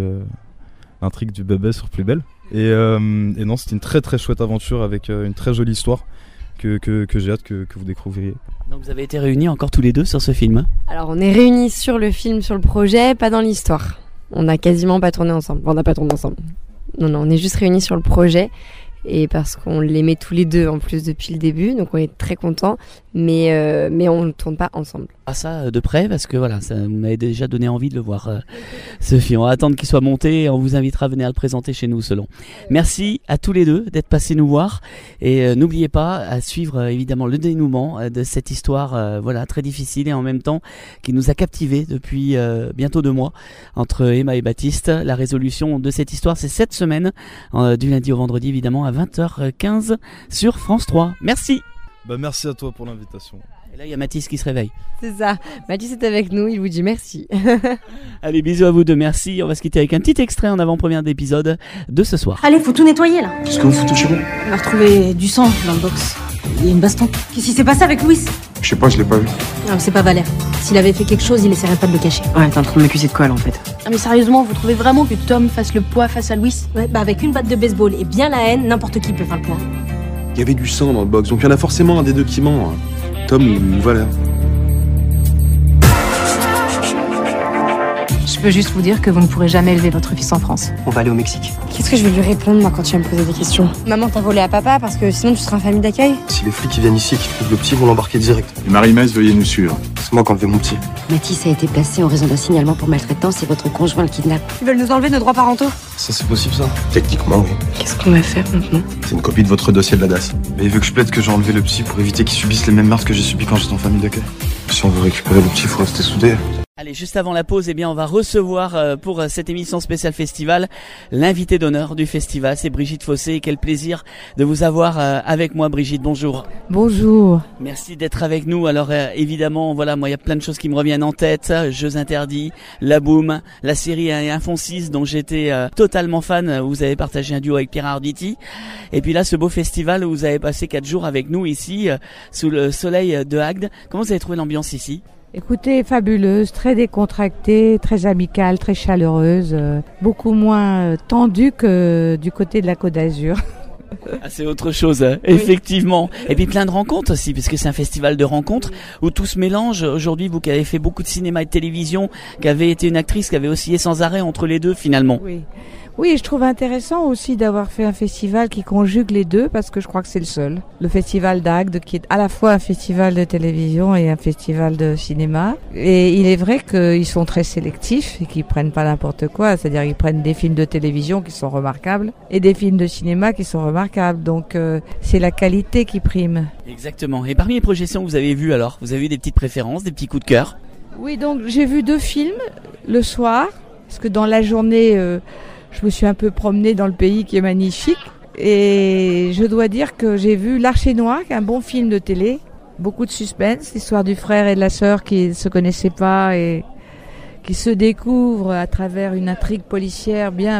du bébé sur Plus belle. Et non, c'était une très très chouette aventure avec une très jolie histoire que j'ai hâte que vous découvriez. Donc vous avez été réunis encore tous les deux sur ce film? Alors on est réunis sur le film, sur le projet, pas dans l'histoire. On n'a quasiment pas tourné ensemble. On n'a pas tourné ensemble. Non, on est juste réunis sur le projet. Et parce qu'on l'aimait tous les deux en plus depuis le début, donc on est très contents, mais on ne tourne pas ensemble. Ça de près, parce que voilà, ça m'avait déjà donné envie de le voir, ce film. On va attendre qu'il soit monté et on vous invitera à venir le présenter chez nous selon. Merci à tous les deux d'être passés nous voir et n'oubliez pas à suivre évidemment le dénouement de cette histoire voilà, très difficile et en même temps qui nous a captivés depuis bientôt 2 mois entre Emma et Baptiste. La résolution de cette histoire, c'est cette semaine, du lundi au vendredi évidemment à 20h15 sur France 3. Merci. Merci à toi pour l'invitation. Et là, il y a Mathis qui se réveille. C'est ça. Mathis est avec nous, il vous dit merci. Allez, bisous à vous deux, merci. On va se quitter avec un petit extrait en avant-première d'épisode de ce soir. Allez, faut tout nettoyer là. Qu'est-ce que vous foutez chez vous? On a retrouvé du sang dans le box. Il y a une baston. Qu'est-ce qui s'est passé avec Louis? Je sais pas, je l'ai pas vu. Non, c'est pas Valère. S'il avait fait quelque chose, il essaierait pas de le cacher. Ouais, t'es en train de m'accuser de quoi là en fait? Ah mais sérieusement, vous trouvez vraiment que Tom fasse le poids face à Louis? Ouais, bah avec une batte de baseball et bien la haine, n'importe qui peut faire le poids. Il y avait du sang dans le box, donc il y en a forcément un des deux qui ment. Tom ou Valère. Je peux juste vous dire que vous ne pourrez jamais élever votre fils en France. On va aller au Mexique. Qu'est-ce que je vais lui répondre, moi, quand tu vas me poser des questions? Maman t'a volé à papa parce que sinon tu seras en famille d'accueil? Si les flics qui viennent ici et qui trouvent le petit, vont l'embarquer direct. Et Marie-Messe, veuillez nous suivre. C'est moi qui ai enlevé mon petit. Mathis a été placé en raison d'un signalement pour maltraitance et votre conjoint le kidnappe. Ils veulent nous enlever nos droits parentaux? Ça, c'est possible, ça? Techniquement, oui. Qu'est-ce qu'on va faire maintenant? C'est une copie de votre dossier de la DAS. Mais il veut que je plaide que j'ai enlevé le petit pour éviter qu'il subisse les mêmes meurtres que j'ai subis quand j'étais en famille d'accueil. Si on veut récupérer le petit, il faut rester soudés. Allez, juste avant la pause, on va recevoir pour cette émission spéciale festival l'invité d'honneur du festival, c'est Brigitte Fossé. Quel plaisir de vous avoir avec moi, Brigitte. Bonjour. Bonjour. Merci d'être avec nous. Alors évidemment, voilà, moi il y a plein de choses qui me reviennent en tête. Jeux interdits, La Boum, la série Infoncis dont j'étais totalement fan. Vous avez partagé un duo avec Pierre Arditi. Et puis là, ce beau festival où vous avez passé 4 jours avec nous ici sous le soleil de Agde. Comment vous avez trouvé l'ambiance ici? Écoutez, fabuleuse, très décontractée, très amicale, très chaleureuse, beaucoup moins tendue que du côté de la Côte d'Azur. Ah, c'est autre chose, hein, oui. Effectivement. Et puis plein de rencontres aussi, puisque c'est un festival de rencontres où tout se mélange. Aujourd'hui, vous qui avez fait beaucoup de cinéma et de télévision, qui avez été une actrice qui avait oscillé sans arrêt entre les deux finalement. Oui. Oui, je trouve intéressant aussi d'avoir fait un festival qui conjugue les deux, parce que je crois que c'est le seul. Le festival d'Agde, qui est à la fois un festival de télévision et un festival de cinéma. Et il est vrai qu'ils sont très sélectifs et qu'ils prennent pas n'importe quoi. C'est-à-dire qu'ils prennent des films de télévision qui sont remarquables et des films de cinéma qui sont remarquables. Donc c'est la qualité qui prime. Exactement. Et parmi les projections que vous avez vues alors, vous avez eu des petites préférences, des petits coups de cœur? Oui, donc j'ai vu 2 films le soir, parce que dans la journée... je me suis un peu promenée dans le pays qui est magnifique et je dois dire que j'ai vu L'Archer Noir, qui est un bon film de télé, beaucoup de suspense, l'histoire du frère et de la sœur qui ne se connaissaient pas et qui se découvrent à travers une intrigue policière bien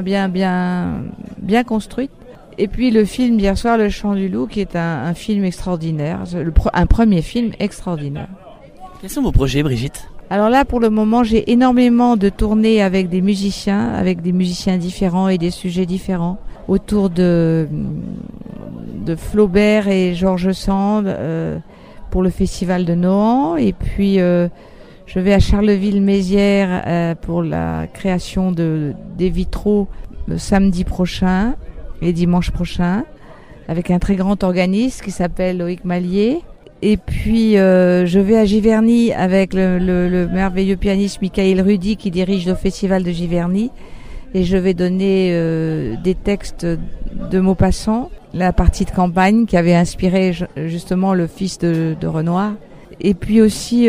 construite. Et puis le film d'hier soir, Le Chant du Loup, qui est un film extraordinaire, un premier film extraordinaire. Quels sont vos projets, Brigitte ? Alors là, pour le moment, j'ai énormément de tournées avec des musiciens différents et des sujets différents, autour de Flaubert et Georges Sand pour le festival de Nohant. Et puis, je vais à Charleville-Mézières pour la création des vitraux samedi prochain et dimanche prochain, avec un très grand organiste qui s'appelle Loïc Mallier. Et puis je vais à Giverny avec le merveilleux pianiste Michael Rudy qui dirige le festival de Giverny. Et je vais donner des textes de Maupassant, la partie de campagne qui avait inspiré justement le fils de Renoir. Et puis aussi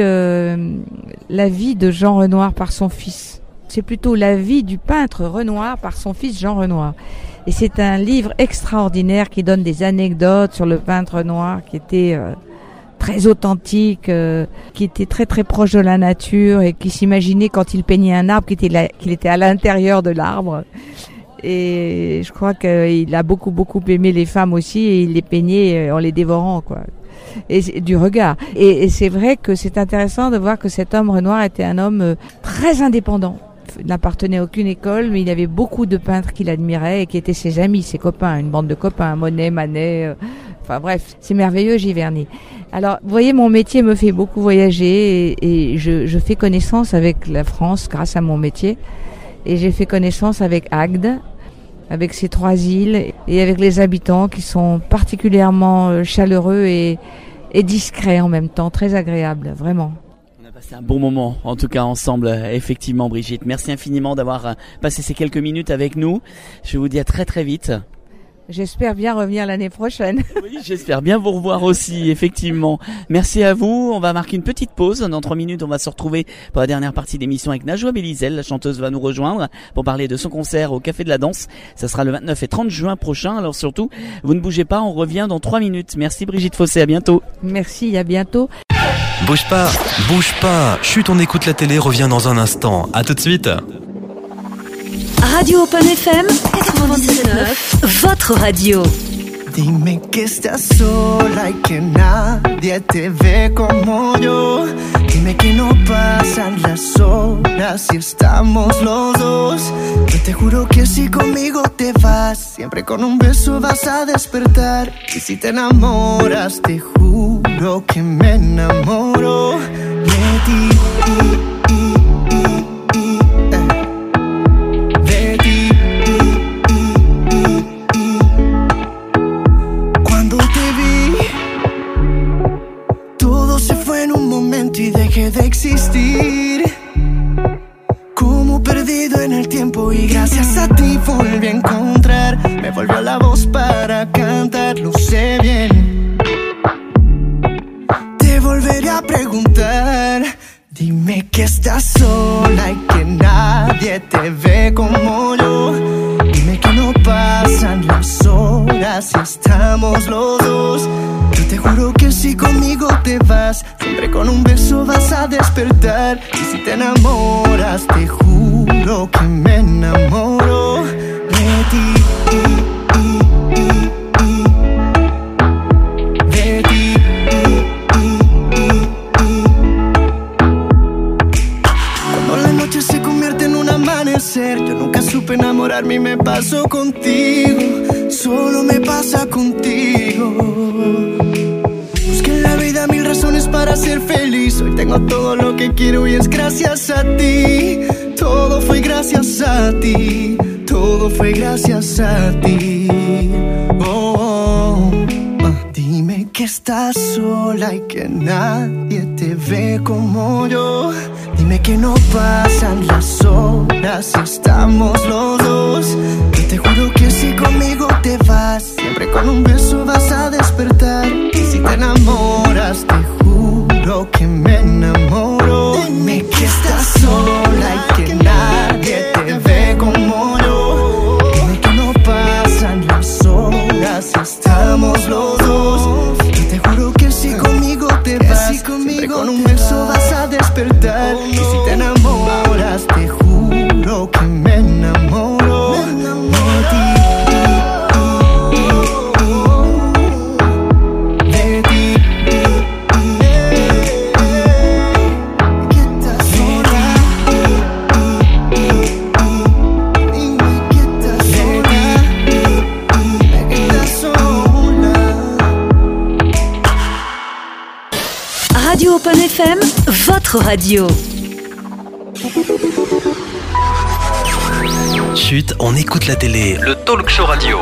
la vie de Jean Renoir par son fils. C'est plutôt la vie du peintre Renoir par son fils Jean Renoir. Et c'est un livre extraordinaire qui donne des anecdotes sur le peintre Renoir qui était... très authentique, qui était très très proche de la nature et qui s'imaginait quand il peignait un arbre qu'il était à l'intérieur de l'arbre. Et je crois qu'il a beaucoup aimé les femmes aussi et il les peignait en les dévorant, quoi. Et du regard. Et c'est vrai que c'est intéressant de voir que cet homme Renoir était un homme très indépendant. Il n'appartenait à aucune école, mais il y avait beaucoup de peintres qu'il admirait et qui étaient ses amis, ses copains, une bande de copains, Monet, Manet, enfin bref, c'est merveilleux Giverny. Alors, vous voyez, mon métier me fait beaucoup voyager et je fais connaissance avec la France grâce à mon métier. Et j'ai fait connaissance avec Agde, avec ces 3 îles et avec les habitants qui sont particulièrement chaleureux et discrets en même temps, très agréables, vraiment. C'est un bon moment, en tout cas ensemble, effectivement, Brigitte. Merci infiniment d'avoir passé ces quelques minutes avec nous. Je vous dis à très très vite. J'espère bien revenir l'année prochaine. Oui, j'espère bien vous revoir aussi, effectivement. Merci à vous. On va marquer une petite pause. Dans 3 minutes, on va se retrouver pour la dernière partie d'émission avec Najwa Bélizel. La chanteuse va nous rejoindre pour parler de son concert au Café de la Danse. Ça sera le 29 et 30 juin prochain. Alors surtout, vous ne bougez pas, on revient dans 3 minutes. Merci Brigitte Fossé, à bientôt. Merci, à bientôt. Bouge pas, chut, on écoute la télé, revient dans un instant. À tout de suite. Radio Open FM 97.9, votre radio. Dime que estás sola y que nadie te ve como yo. Dime que no pasan las horas si estamos los dos. Yo te juro que si conmigo te vas, siempre con un beso vas a despertar. Y si te enamoras, te juro que me enamoro de ti. De ti. Cuando te vi, todo se fue en un momento y dejé de existir. Como perdido en el tiempo y gracias a ti volví a encontrar. Me volvió la voz para cantar, lo sé bien. Te volveré a preguntar. Dime que estás sola y que nadie te ve como yo. Dime que no pasan las horas si estamos los dos. Yo te juro que si conmigo te vas, siempre con un beso vas a despertar. Y si te enamoras, te juro que me enamoro de ti. De ti. Cuando la noche se convierte en un amanecer, yo nunca supe enamorarme y me pasó contigo. Solo me pasa contigo. Busqué en la vida mil razones para ser feliz. Hoy tengo todo lo que quiero y es gracias a ti. Todo fue gracias a ti. Todo fue gracias a ti. Dime que estás sola y que nadie te ve como yo. Dime que no pasan las horas si estamos los dos. Yo te juro que si conmigo te vas, siempre con un beso vas a despertar. Y si te enamoras, te juro que me enamoro. Dime que estás sola y que nadie te ve como yo. Dime que no pasan las horas si estamos los dos. Yo te juro que si conmigo te vas, siempre con un beso vas a despertar. Y si te enamoras, te juro que me enamoro de ti. De ti. Que estás sola. Dime que estás sola. Dime que estás sola. Radio Open FM, votre radio. Chut, on écoute la télé. Le talk show radio.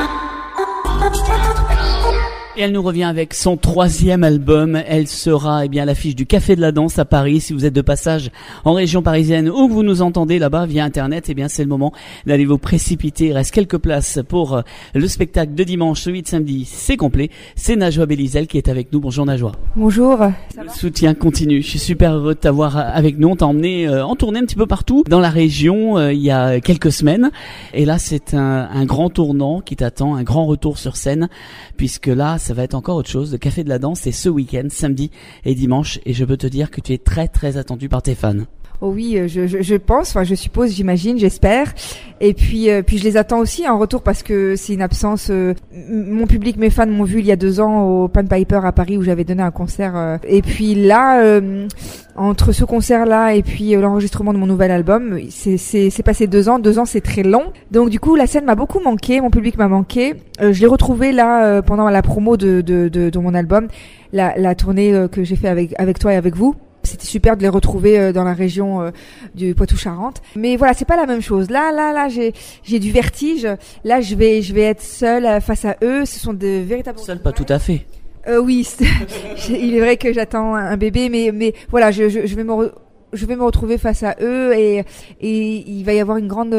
Et elle nous revient avec son 3e album. Elle sera à l'affiche du Café de la Danse à Paris. Si vous êtes de passage en région parisienne ou que vous nous entendez là-bas via Internet, c'est le moment d'aller vous précipiter. Il reste quelques places pour le spectacle de dimanche, celui de samedi. C'est complet. C'est Najwa Belizel qui est avec nous. Bonjour Najwa. Bonjour. Le soutien continue. Je suis super heureux de t'avoir avec nous. On t'a emmené en tournée un petit peu partout dans la région il y a quelques semaines. Et là, c'est un grand tournant qui t'attend, un grand retour sur scène, puisque là, ça va être encore autre chose. Le Café de la Danse, c'est ce week-end, samedi et dimanche, et je peux te dire que tu es très très attendu par tes fans. Oh oui, je pense, enfin je suppose, j'imagine, j'espère. Et puis je les attends aussi en retour parce que c'est une absence. Mon public, mes fans m'ont vu il y a 2 ans au Pan Piper à Paris où j'avais donné un concert. Et puis là, entre ce concert-là et puis l'enregistrement de mon nouvel album, c'est passé 2 ans. 2 ans, c'est très long. Donc du coup, la scène m'a beaucoup manqué, mon public m'a manqué. Je l'ai retrouvé là pendant la promo de mon album, la tournée que j'ai fait avec toi et avec vous. C'était super de les retrouver dans la région du Poitou-Charentes. Mais voilà, c'est pas la même chose. Là, j'ai du vertige. Là, je vais être seule face à eux. Ce sont de véritables... Seule, pas tout à fait. Oui, il est vrai que j'attends un bébé, mais voilà, je vais me retrouver face à eux et il va y avoir une grande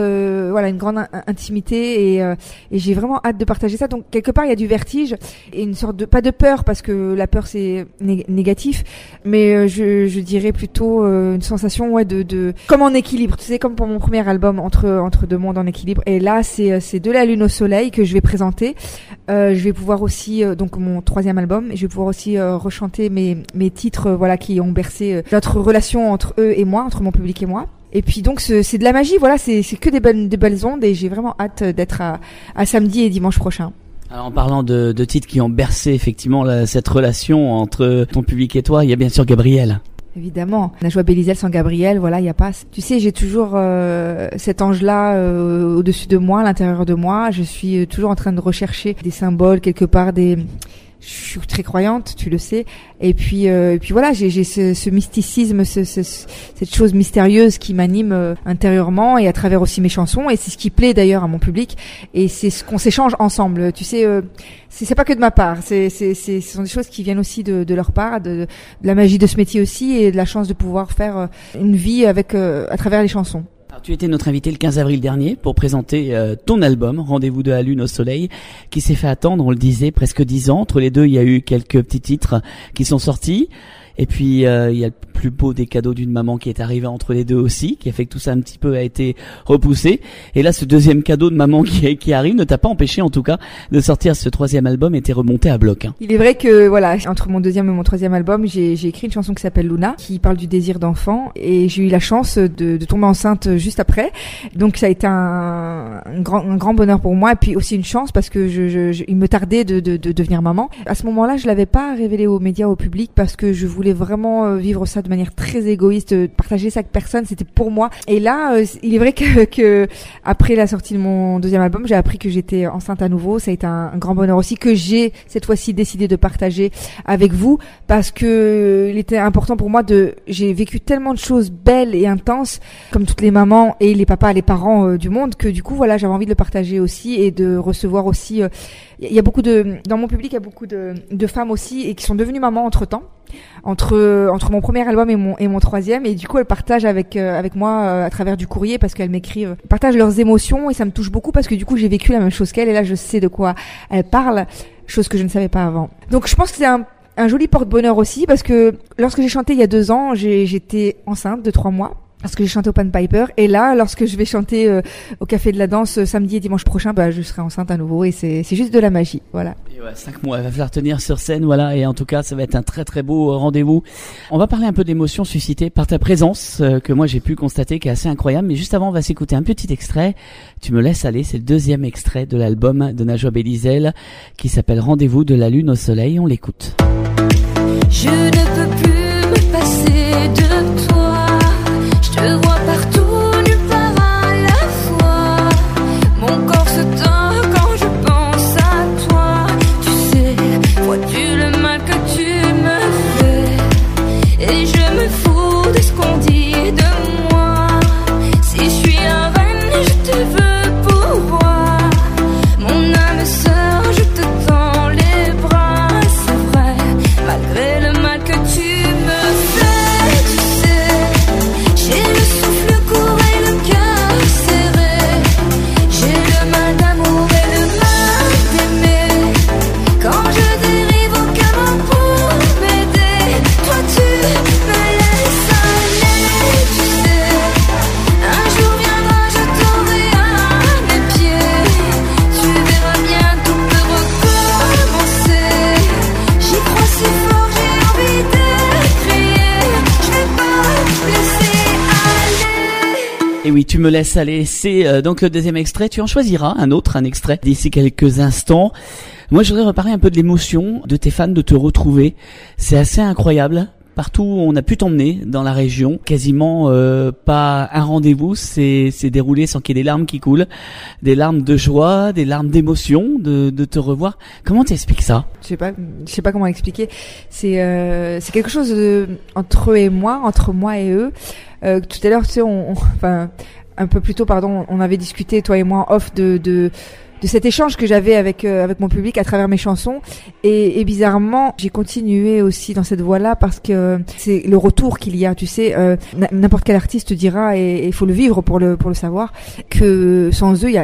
intimité et j'ai vraiment hâte de partager ça. Donc quelque part il y a du vertige et une sorte de, pas de peur parce que la peur c'est négatif, mais je dirais plutôt une sensation de comme en équilibre, tu sais, comme pour mon premier album entre deux mondes en équilibre. Et là c'est De la lune au soleil que je vais présenter. Je vais pouvoir aussi donc mon 3e album, et je vais pouvoir aussi rechanter mes titres qui ont bercé notre relation entre eux et moi, entre mon public et moi. Et puis donc c'est de la magie, voilà, c'est que des belles ondes et j'ai vraiment hâte d'être à samedi et dimanche prochain. Alors en parlant de titres qui ont bercé effectivement cette relation entre ton public et toi, il y a bien sûr Gabriel. Évidemment, Najwa Belizel sans Gabriel, voilà, il y a pas. Tu sais, j'ai toujours cet ange-là au-dessus de moi, à l'intérieur de moi. Je suis toujours en train de rechercher des symboles quelque part, je suis très croyante, tu le sais. Et puis voilà, j'ai ce mysticisme, cette chose mystérieuse qui m'anime intérieurement et à travers aussi mes chansons. Et c'est ce qui plaît d'ailleurs à mon public. Et c'est ce qu'on s'échange ensemble. Tu sais, c'est pas que de ma part. Ce sont des choses qui viennent aussi de leur part, de la magie de ce métier aussi et de la chance de pouvoir faire une vie avec à travers les chansons. Alors, tu étais notre invité le 15 avril dernier pour présenter ton album Rendez-vous de la Lune au Soleil, qui s'est fait attendre, on le disait, presque 10 ans. Entre les deux, il y a eu quelques petits titres qui sont sortis. Et puis il y a le plus beau des cadeaux d'une maman qui est arrivé entre les deux aussi, qui a fait que tout ça un petit peu a été repoussé. Et là, ce deuxième cadeau de maman qui arrive ne t'a pas empêché, en tout cas, de sortir ce troisième album et t'es remonté à bloc. Il est vrai que voilà, entre mon deuxième et mon troisième album, j'ai écrit une chanson qui s'appelle Luna, qui parle du désir d'enfant, et j'ai eu la chance de tomber enceinte juste après. Donc ça a été un grand bonheur pour moi, et puis aussi une chance parce que il me tardait de devenir maman. À ce moment-là, je l'avais pas révélé aux médias, au public, parce que je voulais vraiment vivre ça de manière très égoïste, partager ça avec personne, c'était pour moi. Et là, il est vrai que après la sortie de mon deuxième album, j'ai appris que j'étais enceinte à nouveau. Ça a été un grand bonheur aussi que j'ai cette fois-ci décidé de partager avec vous, parce que il était important pour moi j'ai vécu tellement de choses belles et intenses, comme toutes les mamans et les papas, les parents du monde, que du coup voilà, j'avais envie de le partager aussi et de recevoir aussi. Il y a beaucoup dans mon public, il y a beaucoup de femmes aussi et qui sont devenues mamans entre-temps. Entre mon premier album et mon troisième, et du coup elles partagent avec moi à travers du courrier, parce qu'elles m'écrivent, partagent leurs émotions, et ça me touche beaucoup parce que du coup j'ai vécu la même chose qu'elles, et là je sais de quoi elles parlent, chose que je ne savais pas avant. Donc je pense que c'est un joli porte-bonheur aussi, parce que lorsque j'ai chanté il y a 2 ans, j'étais enceinte de 3 mois. Parce que j'ai chanté au Pan Piper, et là, lorsque je vais chanter au Café de la Danse samedi et dimanche prochain, je serai enceinte à nouveau, et c'est juste de la magie, voilà. Et ouais, 5 mois, elle va falloir tenir sur scène, voilà, et en tout cas, ça va être un très très beau rendez-vous. On va parler un peu d'émotions suscitées par ta présence, que moi j'ai pu constater, qui est assez incroyable, mais juste avant, on va s'écouter un petit extrait. Tu me laisses aller, c'est le deuxième extrait de l'album de Najwa Belizel, qui s'appelle Rendez-vous de la Lune au Soleil, on l'écoute. Je ne peux plus me passer de toi. Je te vois partout, nulle part à la fois. Mon corps se tord quand je pense à toi. Tu sais, vois-tu le mal que tu me fais? Et je me fous de ce qu'on dit de moi. Si je suis la reine, je te veux pour roi. Mon âme sœur, je te tends les bras. C'est vrai, malgré le mal que tu me fais. Tu sais, j'ai le souffle court et le cœur serré. J'ai le mal d'amour et le mal d'aimer. Quand je dérive, aucun mot pour m'aider. Toi tu me laisses aller. Tu sais, un jour viendra, je t'aurai à mes pieds. Tu verras bien, tout peut recommencer. J'y crois si fort, j'ai envie de crier. Je vais pas te laisser aller. Et oui, tu me laisses aller, c'est donc le deuxième extrait. Tu en choisiras un extrait d'ici quelques instants. Moi, je voudrais reparler un peu de l'émotion de tes fans de te retrouver. C'est assez incroyable. Partout où on a pu t'emmener dans la région, quasiment pas un rendez-vous s'est déroulé sans qu'il y ait des larmes qui coulent, des larmes de joie, des larmes d'émotion de te revoir. Comment t'expliques ça? Je sais pas comment expliquer. C'est quelque chose entre eux et moi, entre moi et eux. Tout à l'heure, tu sais, un peu plus tôt, pardon, on avait discuté, toi et moi, off de cet échange que j'avais avec mon public à travers mes chansons, et bizarrement j'ai continué aussi dans cette voie-là, parce que c'est le retour qu'il y a, tu sais, n'importe quel artiste dira, et il faut le vivre pour le savoir, que sans eux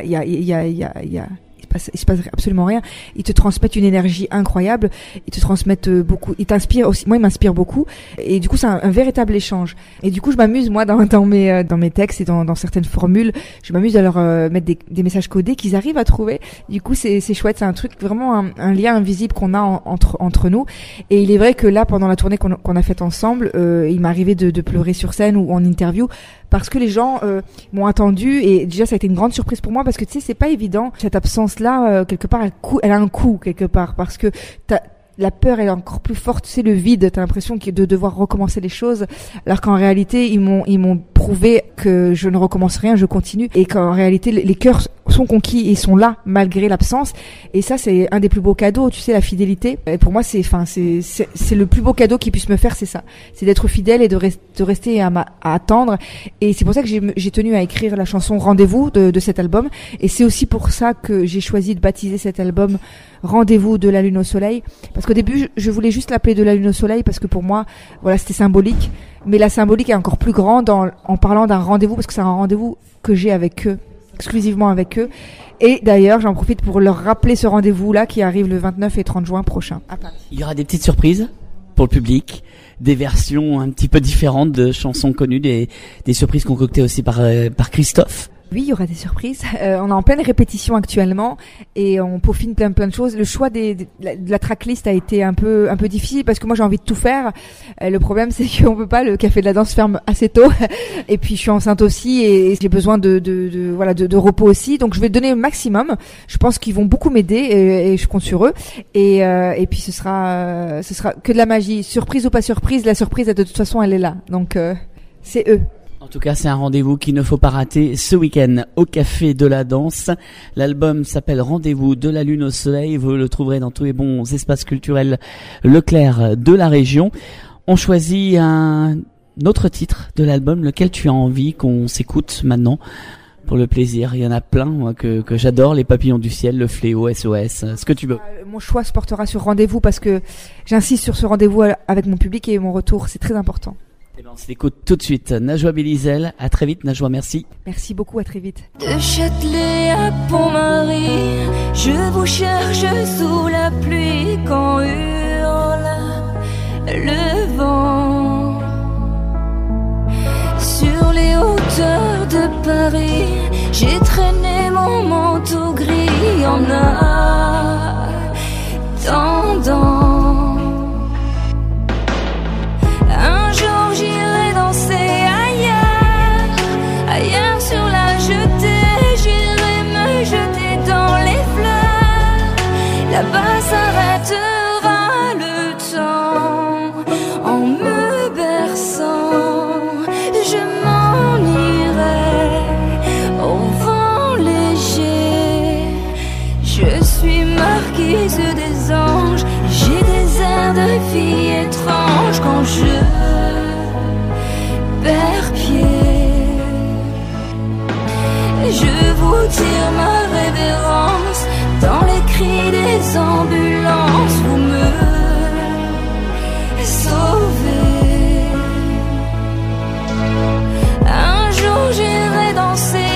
il se passe absolument rien. Ils te transmettent une énergie incroyable, ils te transmettent beaucoup, ils t'inspirent aussi. Moi, ils m'inspirent beaucoup, et du coup, c'est un véritable échange. Et du coup, je m'amuse, moi, dans mes textes et dans certaines formules, je m'amuse à leur mettre des messages codés qu'ils arrivent à trouver. Du coup, c'est chouette, c'est un truc vraiment un lien invisible qu'on a entre nous. Et il est vrai que là, pendant la tournée qu'on a faite ensemble, il m'est arrivé de pleurer sur scène ou en interview, parce que les gens m'ont attendu et déjà ça a été une grande surprise pour moi parce que tu sais c'est pas évident cette absence là quelque part elle a un coût quelque part parce que la peur elle est encore plus forte, tu sais le vide, t'as l'impression de devoir recommencer les choses alors qu'en réalité ils m'ont prouvé que je ne recommence rien, je continue et qu'en réalité les cœurs sont conquis et sont là malgré l'absence et ça c'est un des plus beaux cadeaux, tu sais la fidélité et pour moi c'est le plus beau cadeau qu'ils puissent me faire, c'est ça, c'est d'être fidèle et de rester à attendre et c'est pour ça que j'ai tenu à écrire la chanson Rendez-vous de cet album et c'est aussi pour ça que j'ai choisi de baptiser cet album Rendez-vous de la lune au soleil parce qu'au début je voulais juste l'appeler de la lune au soleil parce que pour moi voilà c'était symbolique mais la symbolique est encore plus grande en parlant d'un rendez-vous parce que c'est un rendez-vous que j'ai avec eux, exclusivement avec eux et d'ailleurs j'en profite pour leur rappeler ce rendez-vous là qui arrive le 29 et 30 juin prochain à Paris. Il y aura des petites surprises pour le public, des versions un petit peu différentes de chansons connues, des surprises concoctées aussi par Christophe. Oui, il y aura des surprises. On est en pleine répétition actuellement et on peaufine plein de choses. Le choix de la tracklist a été un peu difficile parce que moi j'ai envie de tout faire. Le problème c'est qu'on peut pas, le café de la danse ferme assez tôt et puis je suis enceinte aussi et j'ai besoin de repos aussi. Donc je vais donner le maximum. Je pense qu'ils vont beaucoup m'aider et je compte sur eux. Et puis ce sera que de la magie, surprise ou pas surprise. La surprise de toute façon elle est là. Donc c'est eux. En tout cas, c'est un rendez-vous qu'il ne faut pas rater ce week-end au Café de la Danse. L'album s'appelle Rendez-vous de la lune au soleil. Vous le trouverez dans tous les bons espaces culturels Leclerc de la région. On choisit un autre titre de l'album, lequel tu as envie qu'on s'écoute maintenant pour le plaisir. Il y en a plein moi, que j'adore, Les Papillons du Ciel, Le Fléau, SOS, ce que tu veux. Mon choix se portera sur Rendez-vous parce que j'insiste sur ce rendez-vous avec mon public et mon retour, c'est très important. Eh ben, on s'écoute tout de suite. Najwa Bélizel, à très vite Najwa, merci. Merci beaucoup, à très vite. De Châtelet à Pont-Marie, je vous cherche sous la pluie quand hurle le vent. Sur les hauteurs de Paris, j'ai traîné mon manteau gris en attendant. Un jour j'irai danser ailleurs sur la jetée, j'irai me jeter dans les fleurs. Là-bas s'arrêtera le temps en me berçant. Je m'en irai au vent léger. Je suis marquise des anges, j'ai des airs de fille étrange quand je perds pied. Je vous tire ma révérence dans les cris des ambulances. Vous me sauvez. Un jour j'irai danser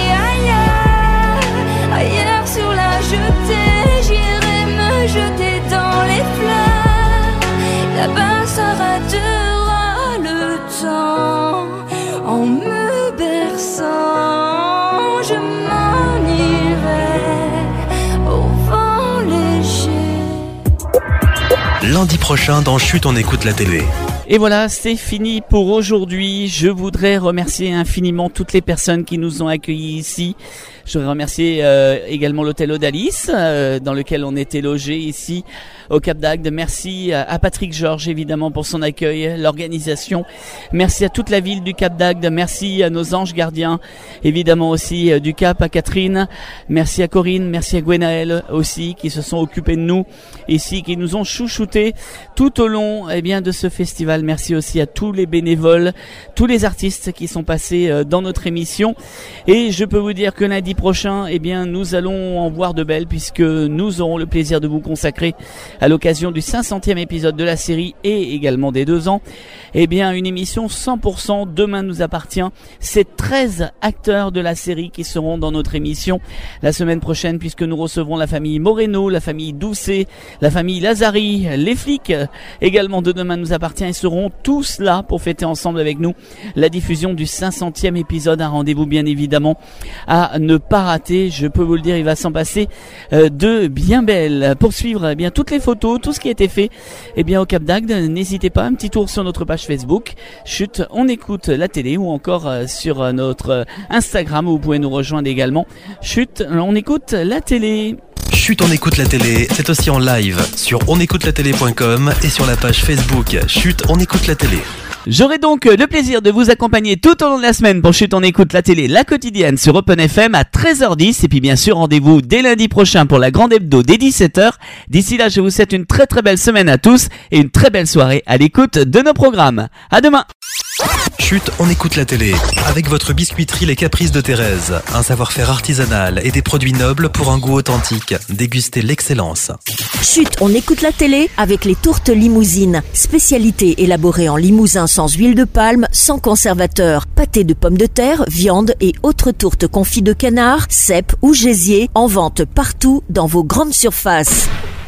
ailleurs sur la jetée. J'irai me jeter dans les fleurs. Là-bas s'arrêtera le temps en me berçant. Je m'en irai au vent léger. Lundi prochain dans Chut, on écoute la télé. Et voilà, c'est fini pour aujourd'hui. Je voudrais remercier infiniment toutes les personnes qui nous ont accueillis ici. Je voudrais remercier également l'hôtel Odalis, dans lequel on était logé ici au Cap d'Agde. Merci à Patrick Georges évidemment pour son accueil, l'organisation. Merci à toute la ville du Cap d'Agde. Merci à nos anges gardiens, évidemment aussi du Cap, à Catherine. Merci à Corinne, merci à Gwenaël aussi qui se sont occupés de nous ici, qui nous ont chouchoutés tout au long de ce festival. Merci aussi à tous les bénévoles, tous les artistes qui sont passés dans notre émission. Et je peux vous dire que lundi prochain, nous allons en voir de belles puisque nous aurons le plaisir de vous consacrer à l'occasion du 500e épisode de la série et également des 2 ans, une émission 100% Demain nous appartient. C'est 13 acteurs de la série qui seront dans notre émission la semaine prochaine puisque nous recevrons la famille Moreno, la famille Doucet, la famille Lazari, les flics également de Demain nous appartient et seront tous là pour fêter ensemble avec nous la diffusion du 500e épisode. Un rendez-vous bien évidemment à ne pas rater. Je peux vous le dire, il va s'en passer de bien belles. Pour suivre eh bien toutes les photos, tout ce qui a été fait au Cap d'Agde, n'hésitez pas, un petit tour sur notre page Facebook. Chut, on écoute la télé, ou encore sur notre Instagram où vous pouvez nous rejoindre également. Chut, on écoute la télé. Chut, on écoute la télé, c'est aussi en live sur onécoutelatélé.com et sur la page Facebook Chut, on écoute la télé. J'aurai donc le plaisir de vous accompagner tout au long de la semaine pour Chut, on écoute la télé, la quotidienne sur Open FM à 13h10. Et puis bien sûr, rendez-vous dès lundi prochain pour la grande hebdo dès 17h. D'ici là, je vous souhaite une très très belle semaine à tous et une très belle soirée à l'écoute de nos programmes. À demain. Chut, on écoute la télé. Avec votre biscuiterie Les Caprices de Thérèse. Un savoir-faire artisanal et des produits nobles pour un goût authentique. Dégustez l'excellence. Chut, on écoute la télé avec les tourtes limousines. Spécialité élaborée en limousin sans huile de palme, sans conservateur. Pâté de pommes de terre, viande et autres tourtes confites de canard, cèpes ou gésier. En vente partout dans vos grandes surfaces.